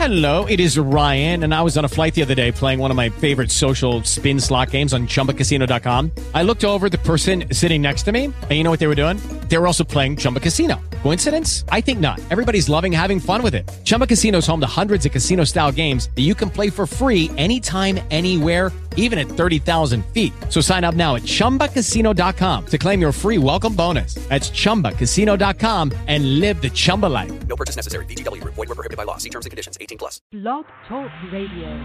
Hello, it is Ryan, and I was on a flight the other day playing one of my favorite social spin slot games on ChumbaCasino.com. I looked over at the person sitting next to me, and you know what they were doing? They were also playing Chumba Casino. Coincidence? I think not. Everybody's loving having fun with it. Chumba Casino is home to hundreds of casino-style games that you can play for free anytime, anywhere, even at 30,000 feet. So sign up now at ChumbaCasino.com to claim your free welcome bonus. That's ChumbaCasino.com and live the Chumba life. No purchase necessary. VGW. Void where prohibited by law. See terms and conditions. 18+. Blog Talk Radio.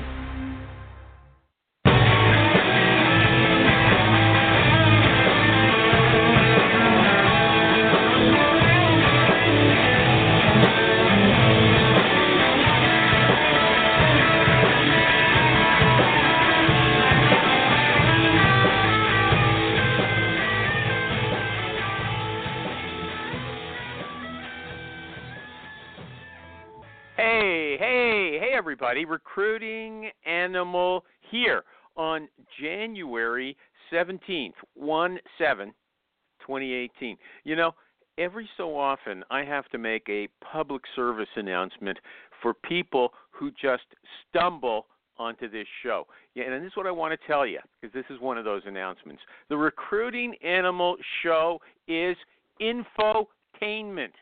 Hey, everybody. Recruiting Animal here on January 17th, 1/7/2018. You know, every so often I have to make a public service announcement for people who just stumble onto this show. Yeah, and this is what I want to tell you, because this is one of those announcements. The Recruiting Animal show is infotainment.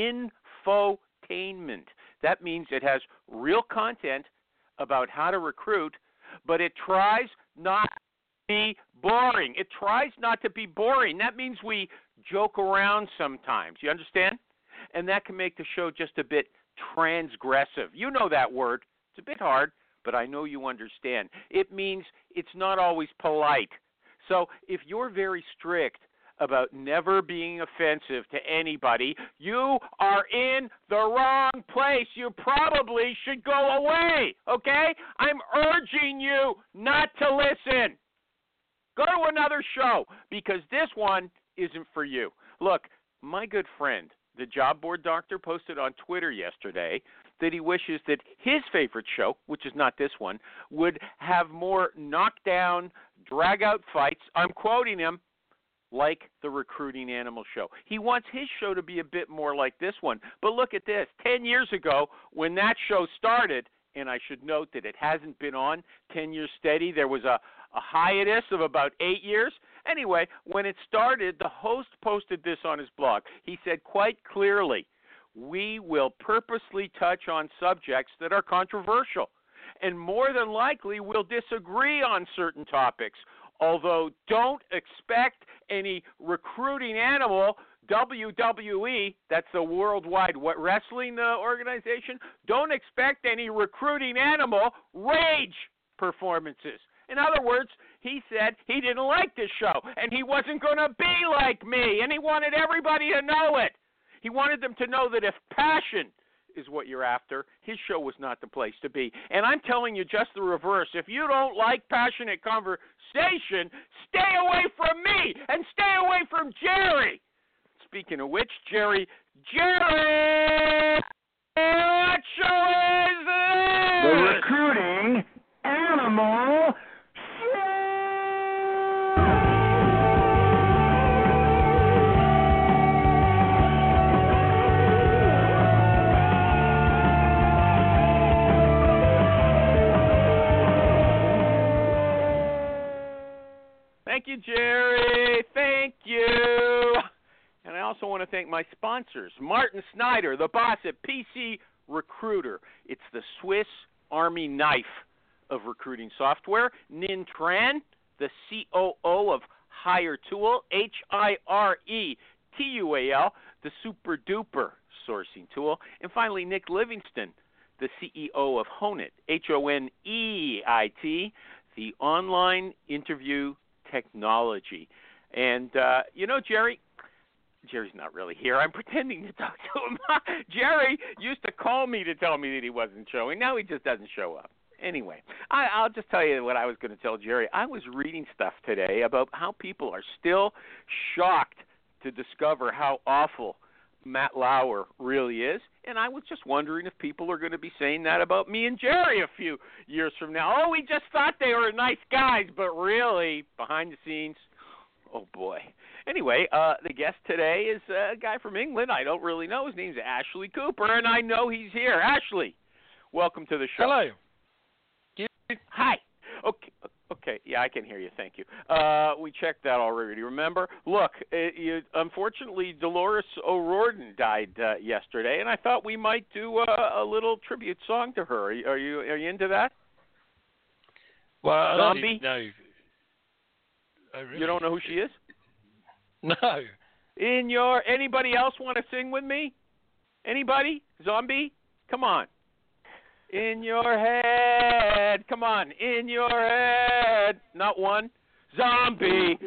Infotainment. That means it has real content about how to recruit, but it tries not to be boring. It tries not to be boring. That means we joke around sometimes. You understand? And that can make the show just a bit transgressive. You know that word. It's a bit hard, but I know you understand. It means it's not always polite. So if you're very strict about never being offensive to anybody, you are in the wrong place. You probably should go away, okay? I'm urging you not to listen. Go to another show, because this one isn't for you. Look, my good friend, the Job Board Doctor, posted on Twitter yesterday that he wishes that his favorite show, which is not this one, would have more knockdown, drag-out fights. I'm quoting him, like the Recruiting Animal show. He wants his show to be a bit more like this one. But look at this. 10 years ago, when that show started, and I should note that it hasn't been on 10 years steady, there was a hiatus of about 8 years. Anyway, when it started, the host posted this on his blog. He said quite clearly, "We will purposely touch on subjects that are controversial, and more than likely we'll disagree on certain topics. Although don't expect any Recruiting Animal, WWE, that's the Worldwide Wrestling organization, don't expect any Recruiting Animal rage performances." In other words, he said he didn't like this show, and he wasn't going to be like me, and he wanted everybody to know it. He wanted them to know that if passion is what you're after, his show was not the place to be. And I'm telling you just the reverse. If you don't like passionate conversation, stay away from me and stay away from Jerry. Speaking of which, Jerry, what show is this? The Recruiting Animal Show! Thank you, Jerry. Thank you. And I also want to thank my sponsors, Martin Snyder, the boss at PC Recruiter. It's the Swiss Army knife of recruiting software. Ninh Tran, the COO of HireTool, HireTual, the super duper sourcing tool. And finally, Nick Livingston, the CEO of Honeit, Honeit, the online interview technology. And, Jerry's not really here. I'm pretending to talk to him. Jerry used to call me to tell me that he wasn't showing. Now he just doesn't show up. Anyway, I'll just tell you what I was going to tell Jerry. I was reading stuff today about how people are still shocked to discover how awful Matt Lauer really is, and I was just wondering if people are going to be saying that about me and Jerry a few years from now. Oh, we just thought they were nice guys, but really, behind the scenes, oh boy. Anyway, the guest today is a guy from England. I don't really know. His name's Ashley Cooper, and I know he's here. Ashley, Welcome to the show. Hello. Hi. Okay. Yeah, I can hear you. Thank you. We checked that already. Remember? Look, unfortunately, Dolores O'Riordan died yesterday, and I thought we might do a little tribute song to her. Are you into that? Well, Zombie? No. Oh, really? You don't know who she is? No. Anybody else want to sing with me? Anybody? Zombie? Come on. In your head. Come on. In your head. Not one. Zombie.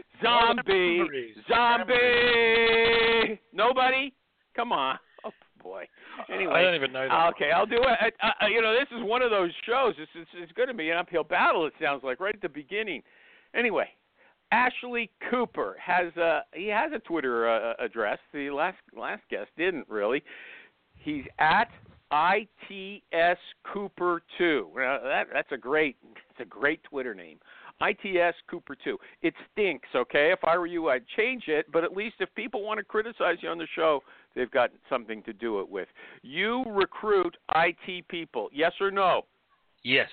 Nobody? Come on. Oh, boy. Anyway. I don't even know that. Okay, I'll do it. This is one of those shows. It's going to be an uphill battle, it sounds like, right at the beginning. Anyway. Ashley Cooper has a Twitter address. The last guest didn't really. He's at ITS Cooper 2. That's a great Twitter name. ITS Cooper 2. It stinks, okay? If I were you, I'd change it, but at least if people want to criticize you on the show, they've got something to do it with. You recruit IT people, yes or no? Yes.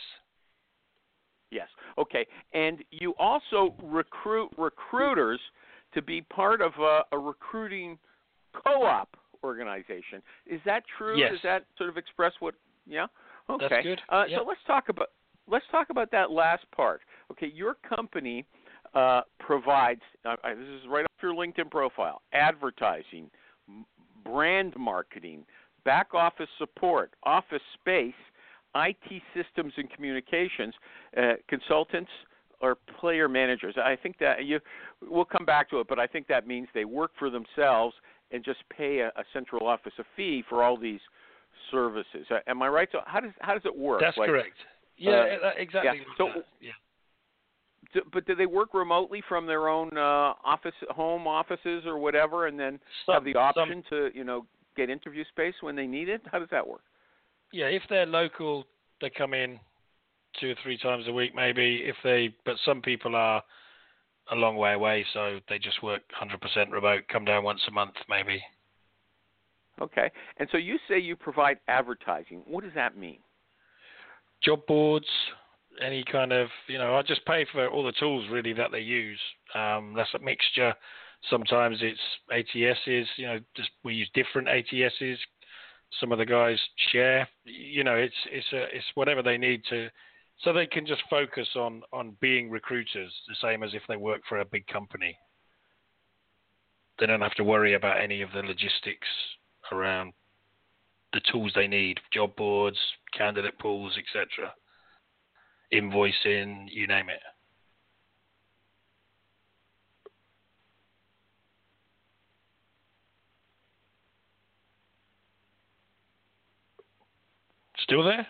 Yes. Okay. And you also recruit recruiters to be part of a recruiting co-op organization. Is that true? Yes. Does that sort of express what? Yeah. Okay. That's good. So let's talk about that last part. Okay. Your company provides. This is right off your LinkedIn profile: advertising, brand marketing, back office support, office space, IT systems and communications, consultants or player managers. I think that we'll come back to it, but I think that means they work for themselves and just pay a central office a fee for all these services. Am I right? So how does it work? That's correct. Yeah, exactly. Yeah. So, but do they work remotely from their own home offices or whatever, and then have the option to get interview space when they need it? How does that work? Yeah, if they're local, they come in 2 or 3 times a week, maybe. But some people are a long way away, so they just work 100% remote. Come down once a month, maybe. Okay, and so you say you provide advertising. What does that mean? Job boards, any kind of, I just pay for all the tools really that they use. That's a mixture. Sometimes it's ATSs. We use different ATSs. Some of the guys share, it's whatever they need to, so they can just focus on being recruiters, the same as if they work for a big company. They don't have to worry about any of the logistics around the tools they need, job boards, candidate pools, etc., invoicing, you name it. Still there?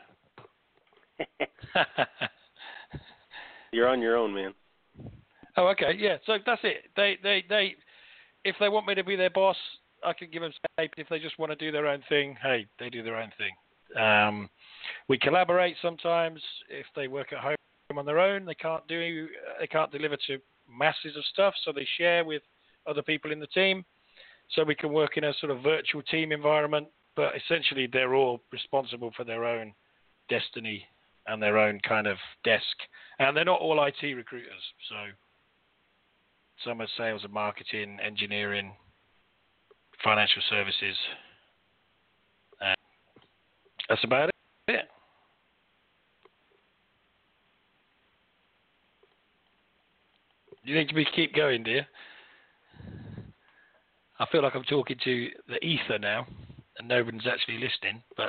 You're on your own, man. Oh, okay. Yeah. So that's it. They if they want me to be their boss, I can give them space. If they just want to do their own thing, hey, they do their own thing. We collaborate sometimes. If they work at home on their own, they can't deliver to masses of stuff, so they share with other people in the team. So we can work in a sort of virtual team environment. But essentially, they're all responsible for their own destiny and their own kind of desk. And they're not all IT recruiters. So some are sales and marketing, engineering, financial services. That's about it. You need to keep going, dear. I feel like I'm talking to the ether now. And no one's actually listening, but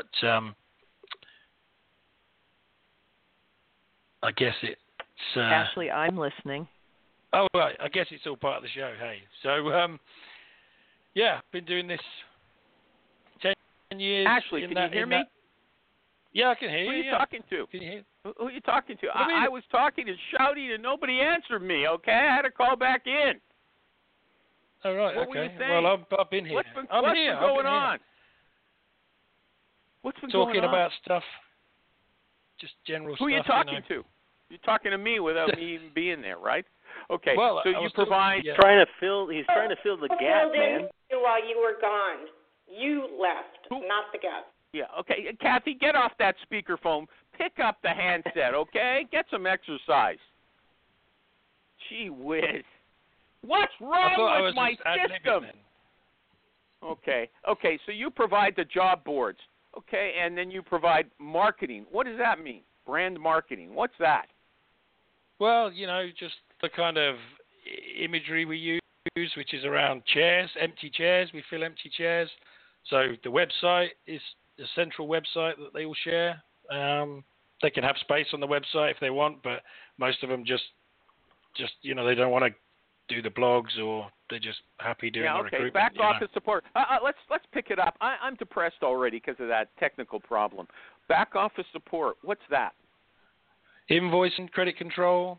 I guess it's... Ashley, I'm listening. Oh, right. I guess it's all part of the show, hey. So, been doing this 10 years. Ashley, can you hear me? Yeah, I can hear you. Who are you talking to? Can you hear? Who are you talking to? I was talking and shouting, and nobody answered me, okay? I had to call back in. Oh, right, what okay. Were you saying? Well, I've been here. What's been going on? What's been talking going on? about stuff, just general stuff. Who are you talking to? You're talking to me without me even being there, right? Okay. Well, so you provide. He's trying to fill the gap, man. While you were gone, you left, not the guest. Yeah, okay. Kathy, get off that speakerphone. Pick up the handset, okay? Get some exercise. Gee whiz. What's wrong with my system? Okay, so you provide the job boards, okay, and then you provide marketing. What does that mean? Brand marketing. What's that? Well, just the kind of imagery we use, which is around chairs, empty chairs. We fill empty chairs. So the website is the central website that they all share. They can have space on the website if they want, but most of them just they don't want to do the blogs, or they're just happy doing the recruitment. Back office support. Let's pick it up. I'm depressed already because of that technical problem. Back office support. What's that? Invoicing, credit control.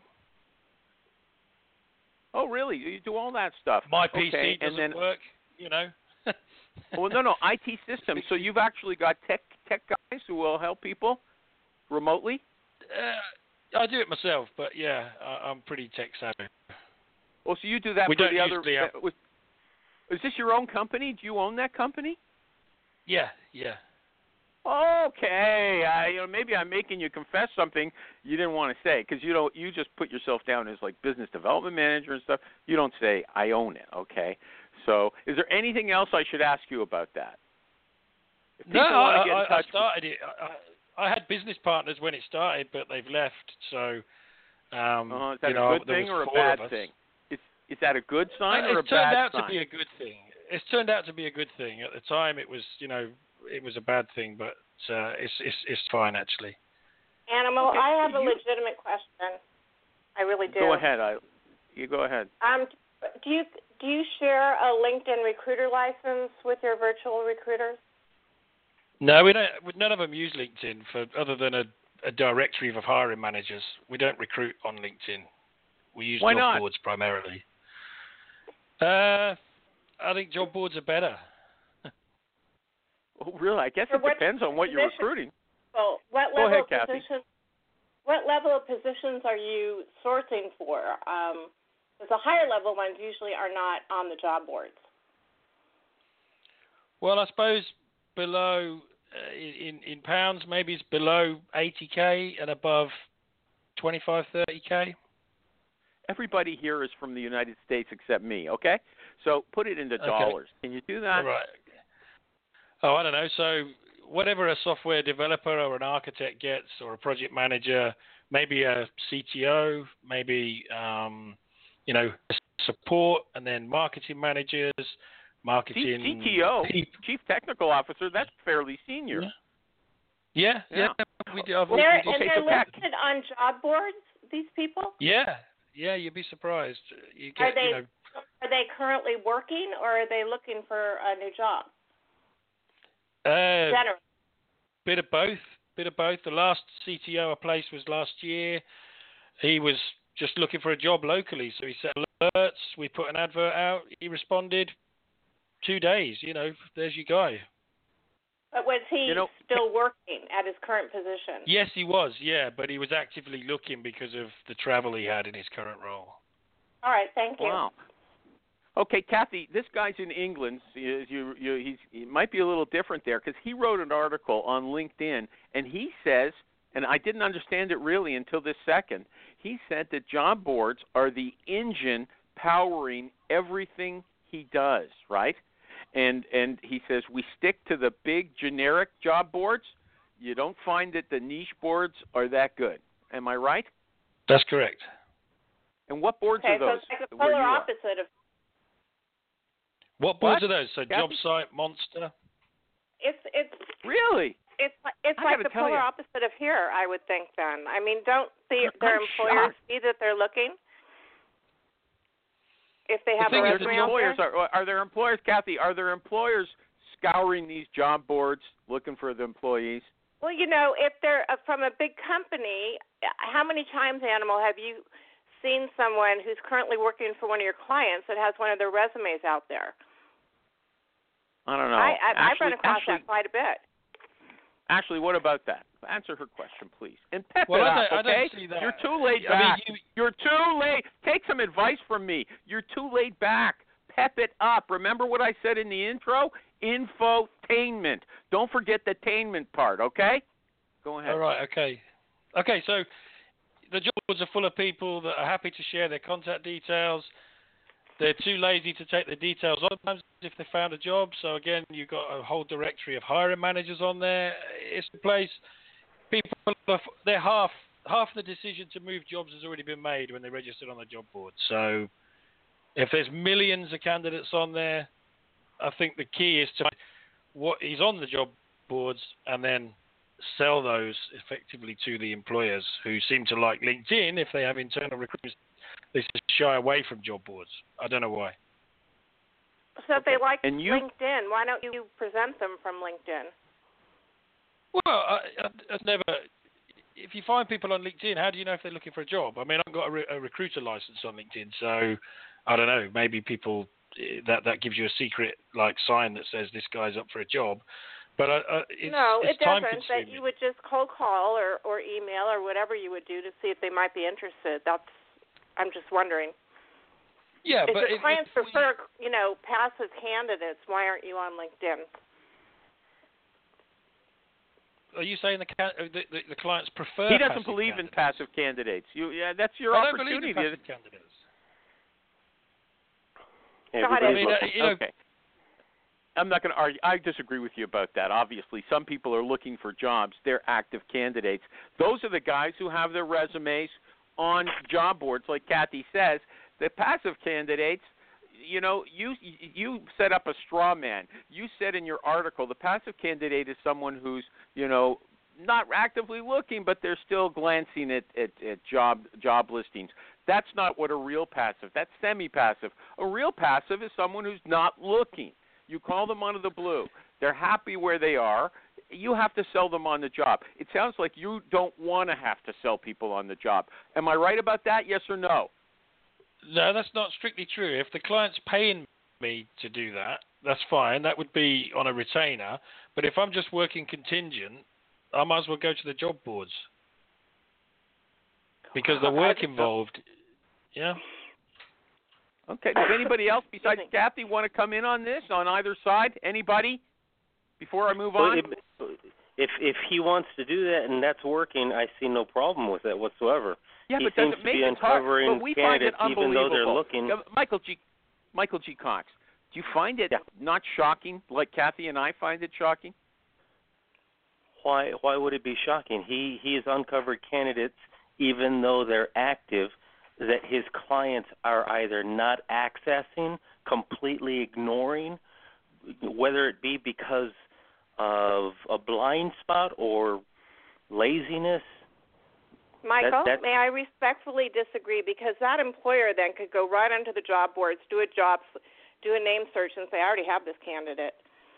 Oh, really? You do all that stuff. My PC doesn't work. Well, no, IT systems. So you've actually got tech guys who will help people remotely? I do it myself, but yeah, I'm pretty tech savvy. Well, so you do that for the other. Is this your own company? Do you own that company? Yeah. Okay. Maybe I'm making you confess something you didn't want to say, because you just put yourself down as like business development manager and stuff. You don't say I own it. Okay. So, is there anything else I should ask you about that? No, I started it. I had business partners when it started, but they've left. So, is that a good thing or a bad thing? Is that a good sign or a bad sign? It's turned out to be a good thing. It's turned out to be a good thing. At the time, it was it was a bad thing, but it's fine actually. Animal, okay, I have a legitimate question. I really do. Go ahead. You go ahead. Do you share a LinkedIn recruiter license with your virtual recruiters? No, we don't. None of them use LinkedIn other than a directory of hiring managers. We don't recruit on LinkedIn. We use job boards primarily. I think job boards are better. Oh, really? I guess it depends on what you're recruiting. Well, what level of positions are you sourcing for? Because the higher level ones usually are not on the job boards. Well, I suppose below, in pounds, maybe it's below 80K and above 25, 30K. Everybody here is from the United States except me, okay? So put it into dollars. Can you do that? Right. Oh, I don't know. So whatever a software developer or an architect gets, or a project manager, maybe a CTO, maybe, support, and then marketing managers, marketing... CTO, Chief Technical Officer, that's fairly senior. Yeah. We do. They're listed on job boards, these people? Yeah, you'd be surprised. Are they currently working, or are they looking for a new job? Bit of both. The last CTO I placed was last year. He was just looking for a job locally, so he set alerts. We put an advert out. He responded 2 days. There's your guy. But was he still working at his current position? Yes, he was. Yeah, but he was actively looking because of the travel he had in his current role. All right, thank you. Wow. Okay, Kathy, this guy's in England. He might be a little different there, because he wrote an article on LinkedIn, and he says, and I didn't understand it really until this second, he said that job boards are the engine powering everything he does, right? And he says we stick to the big generic job boards. You don't find that the niche boards are that good. Am I right? That's correct. And what boards are those? So it's like the polar opposite of... What boards are those? So JobSite, Monster? It's really? It's like the polar opposite of here, I would think then. I mean, don't their employers see that they're looking? If they have a resume are there employers, Kathy, are there employers scouring these job boards looking for the employees? Well, if they're from a big company, how many times, Animal, have you seen someone who's currently working for one of your clients that has one of their resumes out there? I don't know. I've run across that quite a bit. Ashley, what about that? Answer her question, please. And pep it up, okay? I don't see that. You're too laid back. You're too late. Take some advice from me. You're too laid back. Pep it up. Remember what I said in the intro? Infotainment. Don't forget the tainment part, okay? Go ahead. All right, okay. Okay, so the job boards are full of people that are happy to share their contact details. They're too lazy to take the details on if they found a job. So, again, you've got a whole directory of hiring managers on there. It's a place people, they're half the decision to move jobs has already been made when they registered on the job board. So if there's millions of candidates on there, I think the key is to find what is on the job boards and then sell those effectively to the employers who seem to like LinkedIn. If they have internal recruiters, they just shy away from job boards. I don't know why. So if they like LinkedIn, why don't you present them from LinkedIn? Well, I've never. If you find people on LinkedIn, how do you know if they're looking for a job? I mean, I've got a recruiter license on LinkedIn, so I don't know. Maybe people that gives you a secret sign that says this guy's up for a job. But it doesn't. That you would just cold call or email or whatever you would do to see if they might be interested. I'm just wondering. Yeah, if but your clients prefer, passive candidates, why aren't you on LinkedIn? Are you saying the clients prefer? He doesn't believe in passive candidates. That's your opportunity. I don't believe in passive candidates. Okay. I'm not going to argue. I disagree with you about that. Obviously, some people are looking for jobs. They're active candidates. Those are the guys who have their resumes on job boards, like Kathy says. The passive candidates, you set up a straw man. You said in your article the passive candidate is someone who's, not actively looking, but they're still glancing at job listings. That's not what a real passive. That's semi-passive. A real passive is someone who's not looking. You call them out of the blue. They're happy where they are. You have to sell them on the job. It sounds like you don't want to have to sell people on the job. Am I right about that, yes or no? No, that's not strictly true. If the client's paying me to do that, that's fine. That would be on a retainer. But if I'm just working contingent, I might as well go to the job boards. Because the work involved, yeah. Okay. Does anybody else besides Kathy want to come in on this, on either side? Anybody? Before I move on? If he wants to do that and that's working, I see no problem with that whatsoever. Yeah, he but seems does it to make be it hard? uncovering But we candidates find it even though they're unbelievable. looking. Michael G. Cox, do you find it not shocking, like Kathy and I find it shocking? Why would it be shocking? He has uncovered candidates, even though they're active, that his clients are either not accessing, completely ignoring, whether it be because of a blind spot or laziness. Michael, may I respectfully disagree? Because that employer then could go right onto the job boards, do a name search, and say, I already have this candidate.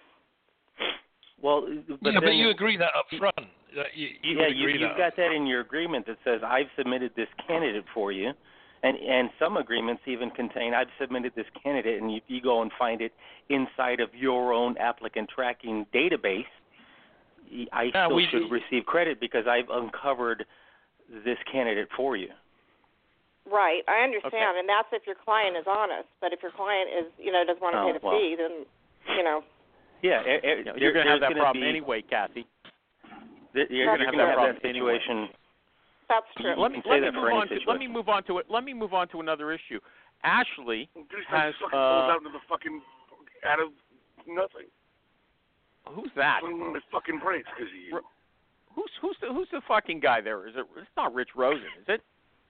Well, but you agree that up front. You've got that in your agreement that says, I've submitted this candidate for you. And some agreements even contain, I've submitted this candidate, and you go and find it inside of your own applicant tracking database. I still should receive credit because I've uncovered this candidate for you. Right, I understand, and that's if your client is honest. But if your client is, doesn't want to pay the fee, then, Yeah, you're going to have that problem anyway, Kathy. You're going to have that situation. That's true. Let me move on to it. Let me move on to another issue. Ashley has out of the fucking out of nothing. Who's that? My fucking brains because of you. Who's the fucking guy there? Is it? It's not Rich Rosen, is it?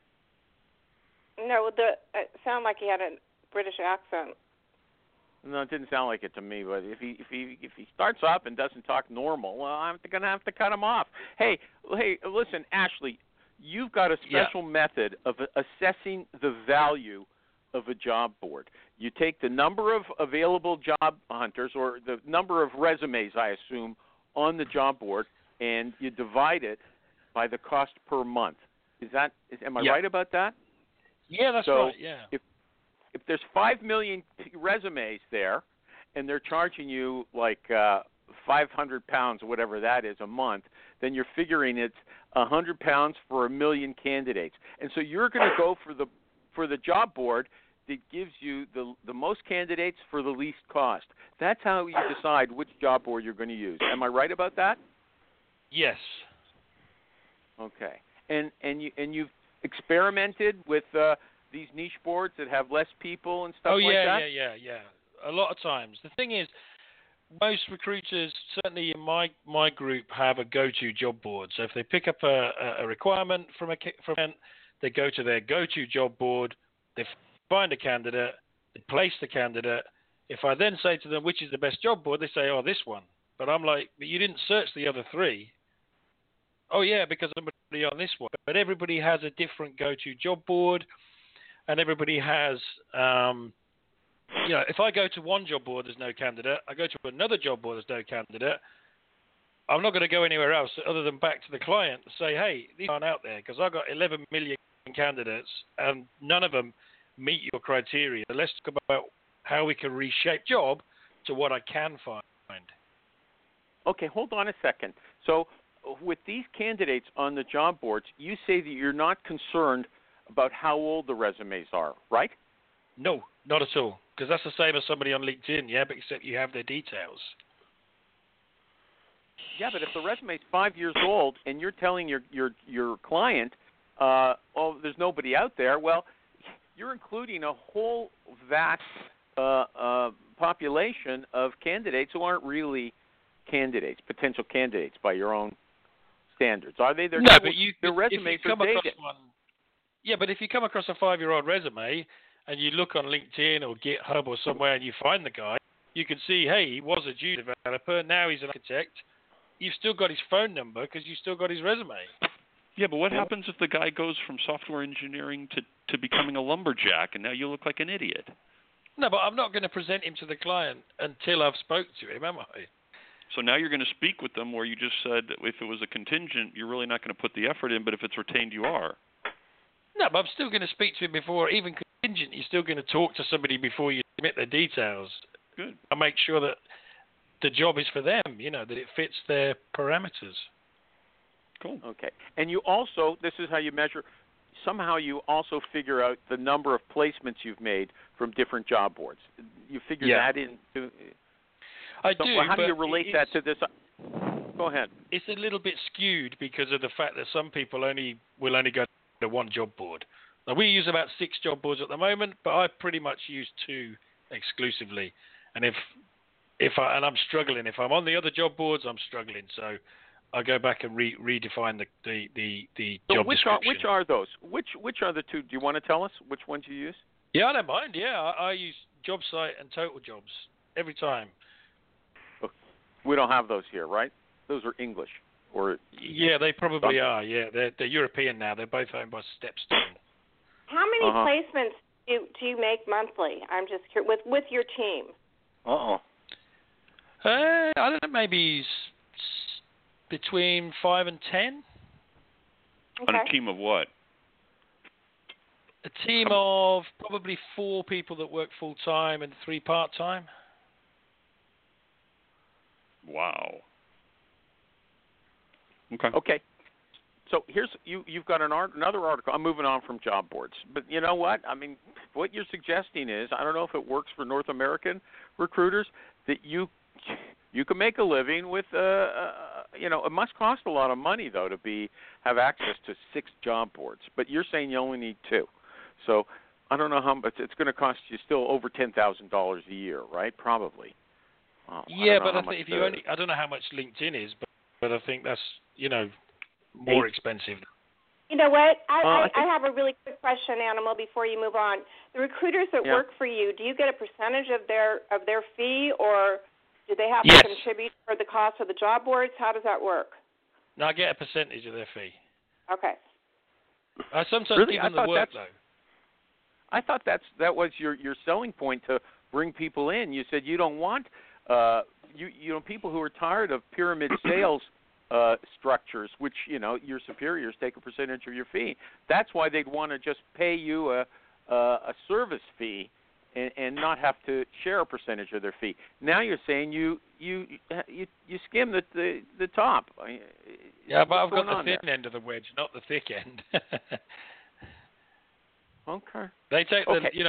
No, it sounded like he had a British accent. No, it didn't sound like it to me. But if he starts up and doesn't talk normal, well, I'm going to have to cut him off. Hey, listen, Ashley, you've got a special method of assessing the value of a job board. You take the number of available job hunters or the number of resumes, I assume, on the job board, and you divide it by the cost per month. Am I right about that? Yeah, that's right. Yeah. If there's 5 million resumes there, and they're charging you like 500 pounds or whatever that is a month, then you're figuring it's 100 pounds for 1 million candidates. And so you're going to go for the job board that gives you the most candidates for the least cost. That's how you decide which job board you're going to use. Am I right about that? Yes. Okay. And you've experimented with these niche boards that have less people and stuff like that? Yeah. A lot of times. The thing is, most recruiters, certainly in my group, have a go-to job board. So if they pick up a requirement from they go to their go-to job board, they find a candidate, they place the candidate. If I then say to them, which is the best job board, they say, oh, this one. But I'm like, but you didn't search the other three. Oh, yeah, because I'm on this one. But everybody has a different go-to job board, and everybody has if I go to one job board, there's no candidate. I go to another job board, there's no candidate. I'm not going to go anywhere else other than back to the client and say, hey, these aren't out there because I've got 11 million candidates and none of them meet your criteria. Let's talk about how we can reshape job to what I can find. Okay, hold on a second. So with these candidates on the job boards, you say that you're not concerned about how old the resumes are, right? No, not at all. Because that's the same as somebody on LinkedIn, yeah, but except you have their details. Yeah, but if the resume is 5 years old and you're telling your client, there's nobody out there, well, you're including a whole vast population of candidates who aren't really candidates, potential candidates by your own standards. Are they? Their resumes are dated. Yeah, but if you come across a 5-year-old resume and you look on LinkedIn or GitHub or somewhere and you find the guy, you can see, hey, he was a junior developer, now he's an architect. You've still got his phone number because you've still got his resume. Yeah, but what happens if the guy goes from software engineering to becoming a lumberjack and now you look like an idiot? No, but I'm not going to present him to the client until I've spoke to him, am I? So now you're going to speak with them where you just said if it was a contingent, you're really not going to put the effort in, but if it's retained, you are. No, but I'm still going to speak to him before, even contingent, you're still going to talk to somebody before you submit their details. Good. I make sure that the job is for them, that it fits their parameters. Cool. Okay. And you also, this is how you measure, somehow you also figure out the number of placements you've made from different job boards. You figure that into... I do, how do you relate that to this? Go ahead. It's a little bit skewed because of the fact that some people will only go to one job board. Now, we use about 6 job boards at the moment, but I pretty much use 2 exclusively. And I'm struggling. If I'm on the other job boards, I'm struggling. So I go back and redefine the job description. Which are those? Which are the 2? Do you want to tell us which ones you use? Yeah, I don't mind. Yeah, I use JobSite and Total Jobs every time. We don't have those here, right? Those are English, or yeah, they probably are. Yeah, they're European now. They're both owned by Stepstone. How many placements do you make monthly? I'm just curious with your team. I don't know, maybe between 5 and 10. Okay. On a team of what? A team of probably 4 people that work full time and 3 part time. Wow. Okay. So you've got another article. I'm moving on from job boards, but you know what? I mean, what you're suggesting is, I don't know if it works for North American recruiters, that you can make a living with it must cost a lot of money though to have access to 6 job boards. But you're saying you only need 2, so I don't know how much it's going to cost you. Still over $10,000 a year, right? Probably. Yeah, but I think I don't know how much LinkedIn is, but I think that's more expensive. You know what? I have a really quick question, Animal, before you move on. The recruiters that work for you, do you get a percentage of their fee, or do they have to contribute for the cost of the job boards? How does that work? No, I get a percentage of their fee. Okay. I sometimes give them the work, though. I thought that was your selling point to bring people in. You said you don't want people who are tired of pyramid sales structures, which your superiors take a percentage of your fee. That's why they'd want to just pay you a service fee and not have to share a percentage of their fee. Now you're saying you skim the top. Yeah, but I've got the thin end of the wedge, not the thick end. Okay. They take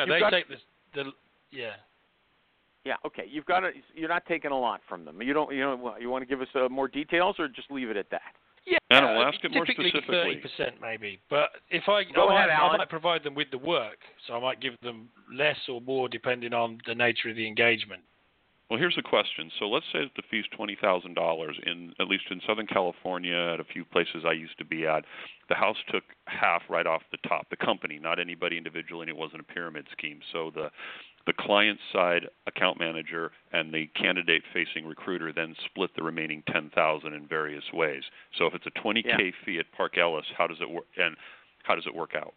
yeah. Yeah. Okay. You're not taking a lot from them. You want to give us more details, or just leave it at that? Yeah. We'll ask it more typically specifically. 30% maybe, but if I might provide them with the work, so I might give them less or more depending on the nature of the engagement. Well, here's a question. So let's say that the fee's $20,000 at least in Southern California, at a few places I used to be at. The house took half right off the top. The company, not anybody individually, and it wasn't a pyramid scheme. So the client side account manager and the candidate facing recruiter then split the remaining $10,000 in various ways. So if it's a $20K fee at Park Ellis, how does it work? And how does it work out?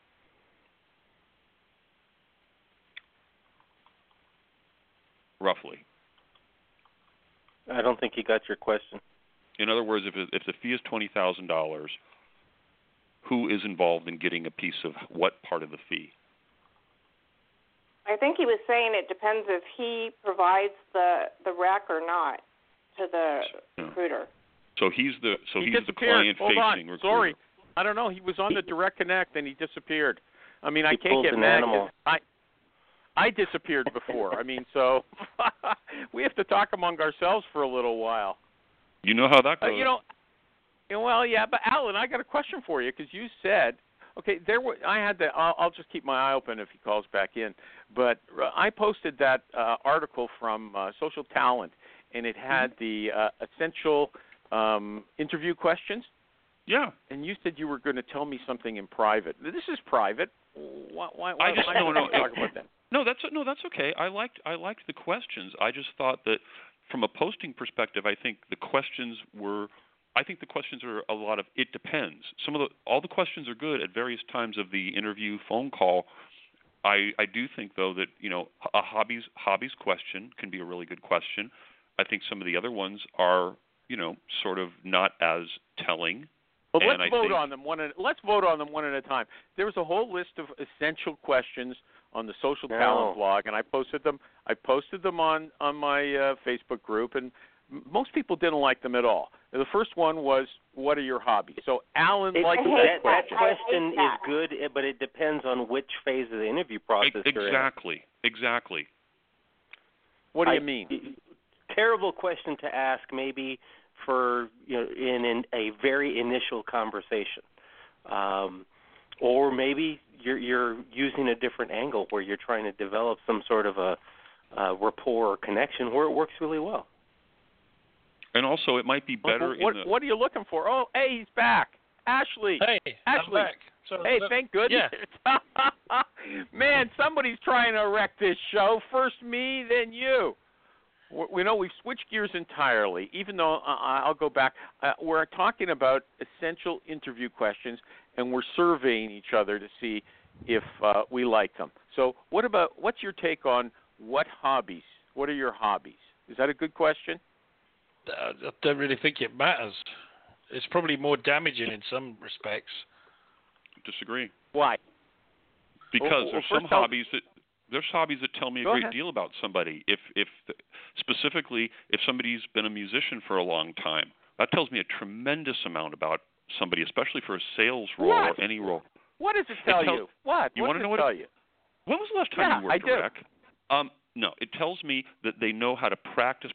Roughly. I don't think you got your question. In other words, if the fee is $20,000, who is involved in getting a piece of what part of the fee? I think he was saying it depends if he provides the rec or not to the recruiter. So he's the client-facing recruiter. Sorry, I don't know. He was on the Direct Connect and he disappeared. I mean, I can't get mad. I disappeared before. I mean, so we have to talk among ourselves for a little while. You know how that goes. Well, yeah, but Alan, I got a question for you because you said, okay, I'll just keep my eye open if he calls back in. But I posted that article from Social Talent, and it had the essential interview questions. Yeah. And you said you were going to tell me something in private. This is private. Why don't we talk about that? No, that's okay. I liked the questions. I just thought that from a posting perspective, I think the questions are a lot of it depends. All the questions are good at various times of the interview phone call. I do think though that a hobbies question can be a really good question. I think some of the other ones are sort of not as telling. Well, let's vote on them one at a time. There was a whole list of essential questions on the Social Talent blog, and I posted them. On my Facebook group, and most people didn't like them at all. The first one was, "What are your hobbies?" So Alan liked that question. That question is good, but it depends on which phase of the interview process you're in. Exactly. What do you mean? Terrible question to ask, maybe for in a very initial conversation, or maybe you're using a different angle where you're trying to develop some sort of a rapport or connection where it works really well. And also, it might be better. What are you looking for? Oh, hey, he's back, Ashley. Hey, Ashley. I'm back. Hey, thank goodness. Yeah. Man, somebody's trying to wreck this show. First me, then you. We've switched gears entirely, even though I'll go back. We're talking about essential interview questions, and we're surveying each other to see if we like them. So what's your take on what are your hobbies? Is that a good question? I don't really think it matters. It's probably more damaging in some respects. Disagree. Why? Because there's hobbies that tell me a great deal about somebody. If specifically if somebody's been a musician for a long time, that tells me a tremendous amount about somebody, especially for a sales role or any role. What does it tell you? What? You want to know what it tell you? When was the last time you worked direct? No, it tells me that they know how to practice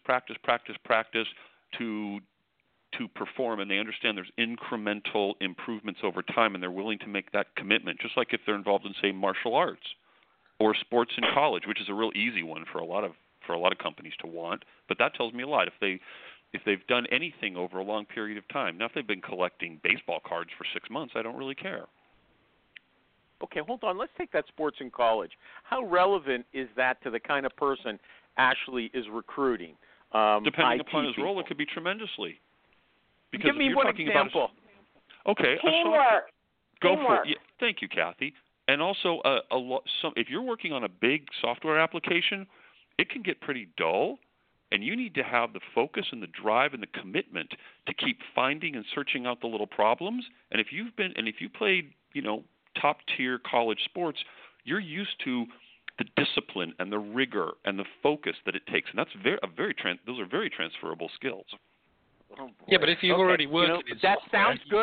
to perform, and they understand there's incremental improvements over time, and they're willing to make that commitment, just like if they're involved in, say, martial arts or sports in college, which is a real easy one for a lot of companies to want. But that tells me a lot. If they've done anything over a long period of time. Now, if they've been collecting baseball cards for 6 months, I don't really care. Okay, hold on. Let's take that sports in college. How relevant is that to the kind of person Ashley is recruiting? Depending upon his role, it could be tremendously. Because give me one example. Teamwork. Go for it. Yeah, thank you, Kathy. And also, if you're working on a big software application, it can get pretty dull, and you need to have the focus and the drive and the commitment to keep finding and searching out the little problems. And if you played, top tier college sports, you're used to the discipline and the rigor and the focus that it takes, and that's those are very transferable skills. Yeah, but if you've already worked in that software, sounds good,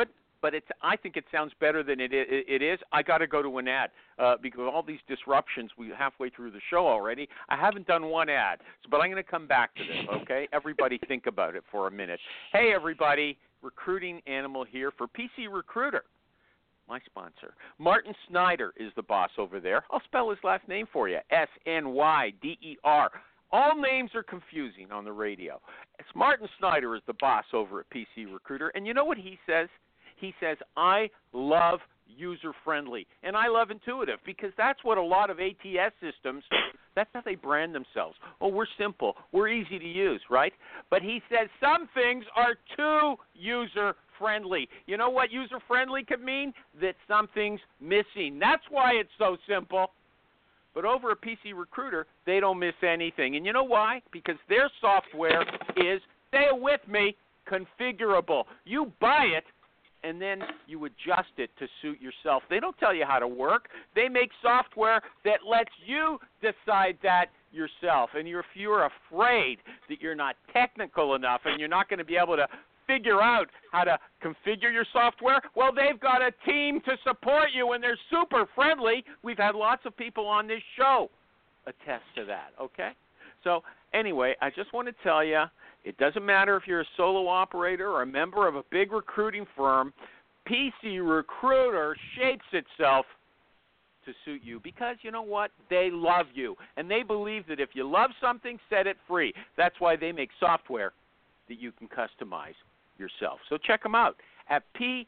but I think it sounds better than it is. I got to go to an ad because of all these disruptions. We're halfway through the show already. I haven't done one ad, but I'm going to come back to this, okay? Everybody think about it for a minute. Hey, everybody, Recruiting Animal here for PC Recruiter, my sponsor. Martin Snyder is the boss over there. I'll spell his last name for you, Snyder. All names are confusing on the radio. Martin Snyder is the boss over at PC Recruiter, and you know what he says? He says, I love user-friendly, and I love intuitive, because that's what a lot of ATS systems, that's how they brand themselves. Oh, we're simple. We're easy to use, right? But he says some things are too user-friendly. You know what user-friendly could mean? That something's missing. That's why it's so simple. But over at PC Recruiter, they don't miss anything. And you know why? Because their software is, say it with me, configurable. You buy it, and then you adjust it to suit yourself. They don't tell you how to work. They make software that lets you decide that yourself. And if you're afraid that you're not technical enough and you're not going to be able to figure out how to configure your software, well, they've got a team to support you, and they're super friendly. We've had lots of people on this show attest to that, okay? So anyway, I just want to tell you, it doesn't matter if you're a solo operator or a member of a big recruiting firm, PC Recruiter shapes itself to suit you because, you know what, they love you, and they believe that if you love something, set it free. That's why they make software that you can customize yourself. So check them out at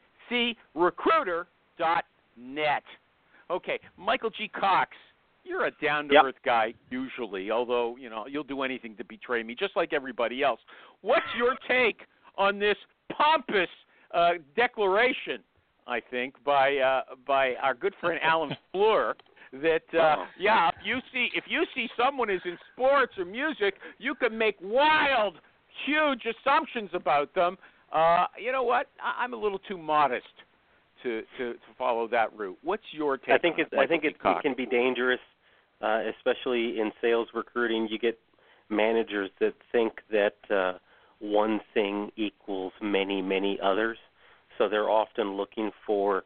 pcrecruiter.net. Okay, Michael G. Cox, you're a down-to-earth guy usually, although, you know, you'll do anything to betray me, just like everybody else. What's your take on this pompous declaration, I think, by our good friend Alan Fleur, that if you see someone is in sports or music, you can make wild, huge assumptions about them. You know what? I'm a little too modest to follow that route. What's your take? I think it can be dangerous, especially in sales recruiting. You get managers that think that one thing equals many, many others. So they're often looking for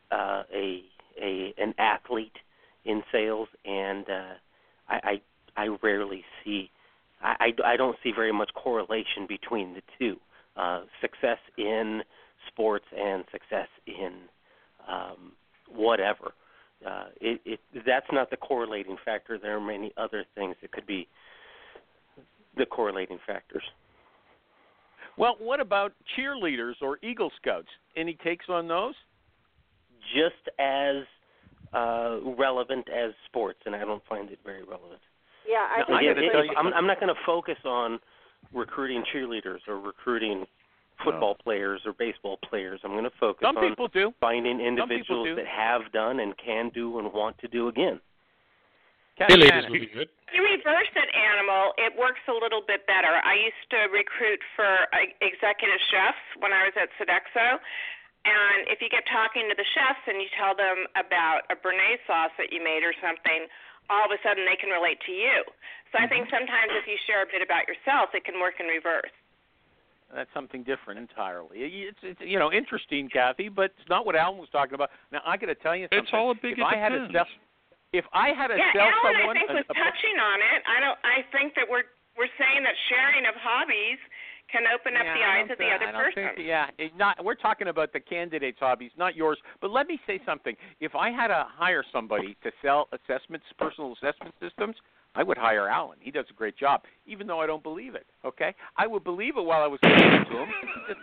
an athlete in sales, and I rarely see. I don't see very much correlation between the two. Success in sports and success in whatever. That's not the correlating factor. There are many other things that could be the correlating factors. Well, what about cheerleaders or Eagle Scouts? Any takes on those? Just as relevant as sports, and I don't find it very relevant. Yeah, I'm not going to focus on recruiting cheerleaders or recruiting football players or baseball players. I'm going to focus on finding individuals that have done and can do and want to do again. Cheerleaders would be good. You reverse it, Animal. It works a little bit better. I used to recruit for executive chefs when I was at Sodexo. And if you get talking to the chefs and you tell them about a béarnaise sauce that you made or something, all of a sudden they can relate to you. So I think sometimes if you share a bit about yourself, it can work in reverse. That's something different entirely. It's interesting, Kathy, but it's not what Alan was talking about. Now, I got to tell you something. It's all a big If I had to sell Alan, someone, I think, was touching on it. I think that we're saying that sharing of hobbies can open up the eyes of the other person. We're talking about the candidate's hobbies, not yours. But let me say something. If I had to hire somebody to sell personal assessment systems, I would hire Alan. He does a great job, even though I don't believe it, okay? I would believe it while I was listening to him.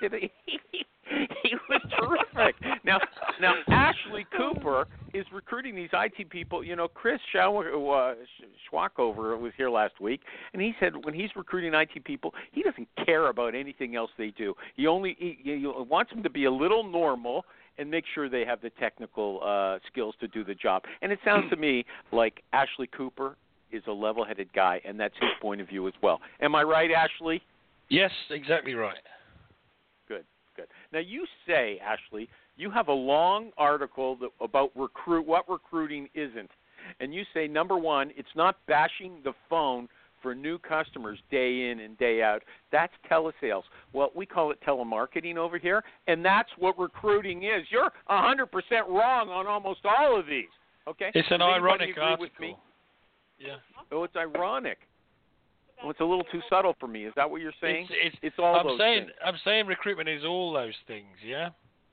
He was terrific. Now, Ashley Cooper is recruiting these IT people. You know, Chris Schwackover was here last week, and he said when he's recruiting IT people, he doesn't care about anything else they do. He wants them to be a little normal and make sure they have the technical skills to do the job. And it sounds to me like Ashley Cooper is a level-headed guy, and that's his point of view as well. Am I right, Ashley? Yes, exactly right. Good. Now, you say, Ashley, you have a long article about what recruiting isn't. And you say, number one, it's not bashing the phone for new customers day in and day out. That's telesales. Well, we call it telemarketing over here, and that's what recruiting is. You're 100% wrong on almost all of these. Okay? It's an ironic article. With me? Yeah. Oh, it's ironic. Well, it's a little too subtle for me. Is that what you're saying? It's all those things. I'm saying recruitment is all those things, yeah?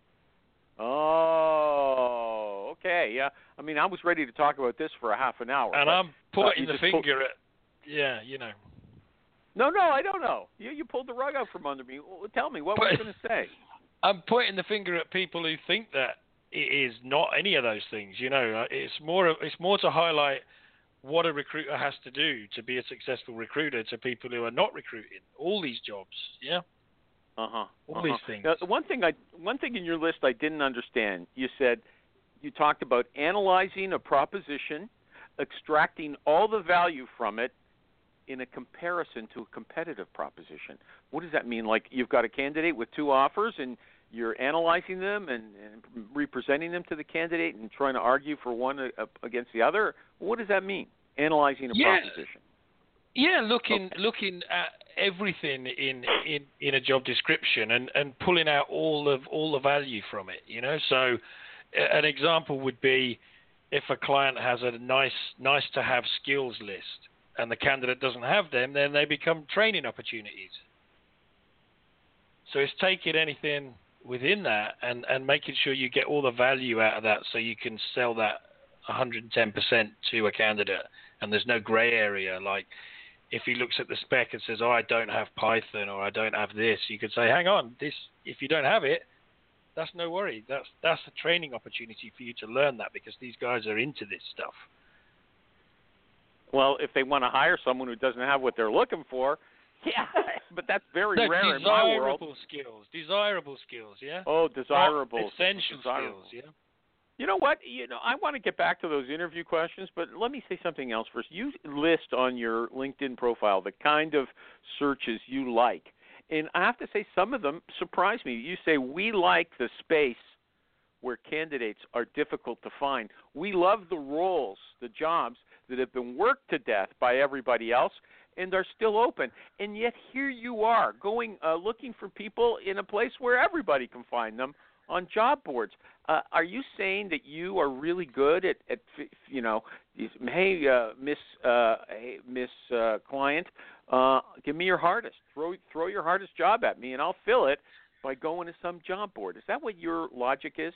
Oh, okay, yeah. I mean, I was ready to talk about this for a half an hour. And I'm pointing the finger at, No, I don't know. You pulled the rug out from under me. Well, tell me, what were you going to say? I'm pointing the finger at people who think that it is not any of those things. It's more to highlight what a recruiter has to do to be a successful recruiter to people who are not recruiting all these jobs. Yeah. All these things. Now, one thing in your list I didn't understand. You talked about analyzing a proposition, extracting all the value from it in a comparison to a competitive proposition. What does that mean? Like you've got a candidate with two offers and you're analyzing them and representing them to the candidate and trying to argue for one against the other? What does that mean, analyzing a proposition? Yeah, looking at everything in a job description and pulling out all the value from it. So an example would be if a client has a nice to have skills list and the candidate doesn't have them, then they become training opportunities. So it's taking anything within that and making sure you get all the value out of that so you can sell that 110% to a candidate and there's no gray area. Like if he looks at the spec and says, I don't have Python or I don't have this, you could say, hang on, if you don't have it, that's no worry. That's a training opportunity for you to learn that because these guys are into this stuff. Well, if they want to hire someone who doesn't have what they're looking for, yeah, but that's very rare in my world. Desirable skills, yeah? Oh, desirable. Essential skills, yeah? You know what? I want to get back to those interview questions, but let me say something else first. You list on your LinkedIn profile the kind of searches you like. And I have to say some of them surprise me. You say, we like the space where candidates are difficult to find. We love the roles, the jobs that have been worked to death by everybody else and are still open. And yet here you are going looking for people in a place where everybody can find them on job boards. Are you saying that you are really good at hey, Miss Client, give me your hardest. Throw your hardest job at me, and I'll fill it by going to some job board. Is that what your logic is?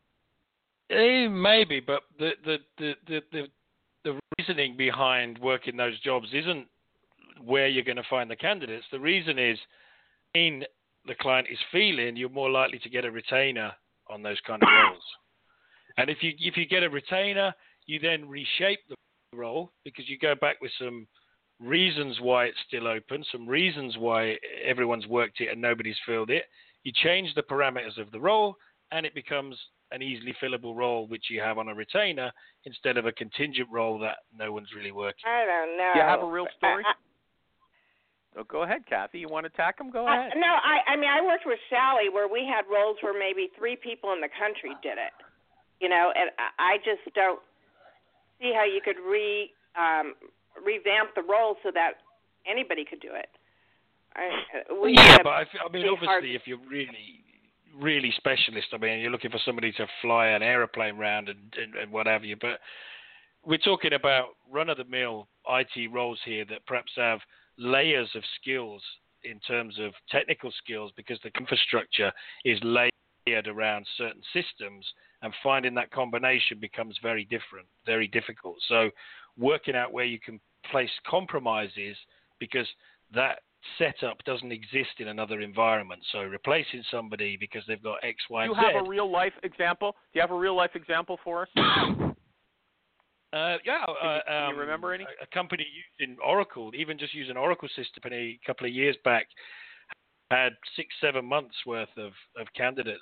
Maybe, but the reasoning behind working those jobs isn't where you're going to find the candidates. The reason is, in the client is feeling, you're more likely to get a retainer on those kind of roles. And if you get a retainer, you then reshape the role because you go back with some reasons why it's still open, some reasons why everyone's worked it and nobody's filled it. You change the parameters of the role and it becomes an easily fillable role which you have on a retainer instead of a contingent role that no one's really working. I don't know. Do you have a real story? Go ahead, Kathy. You want to attack them? Go ahead. No, I mean, I worked with Sally where we had roles where maybe 3 people in the country did it, and I just don't see how you could revamp the role so that anybody could do it. But I mean, obviously, if you're really, really specialist, I mean, you're looking for somebody to fly an aeroplane around and what have you, but we're talking about run-of-the-mill IT roles here that perhaps have layers of skills in terms of technical skills because the infrastructure is layered around certain systems and finding that combination becomes very difficult. So working out where you can place compromises because that setup doesn't exist in another environment. So replacing somebody because they've got X, Y, and Z. Do you have a real-life example? Do you have a real-life example for us? Can you remember any? A company using Oracle, even just using Oracle system a couple of years back, had 6-7 months worth of candidates,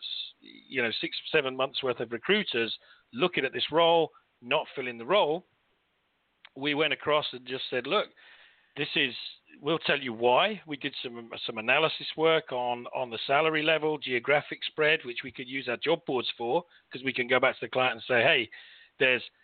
6-7 months worth of recruiters looking at this role, not filling the role. We went across and just said, look, we'll tell you why. We did some analysis work on the salary level, geographic spread, which we could use our job boards for, because we can go back to the client and say, hey, there's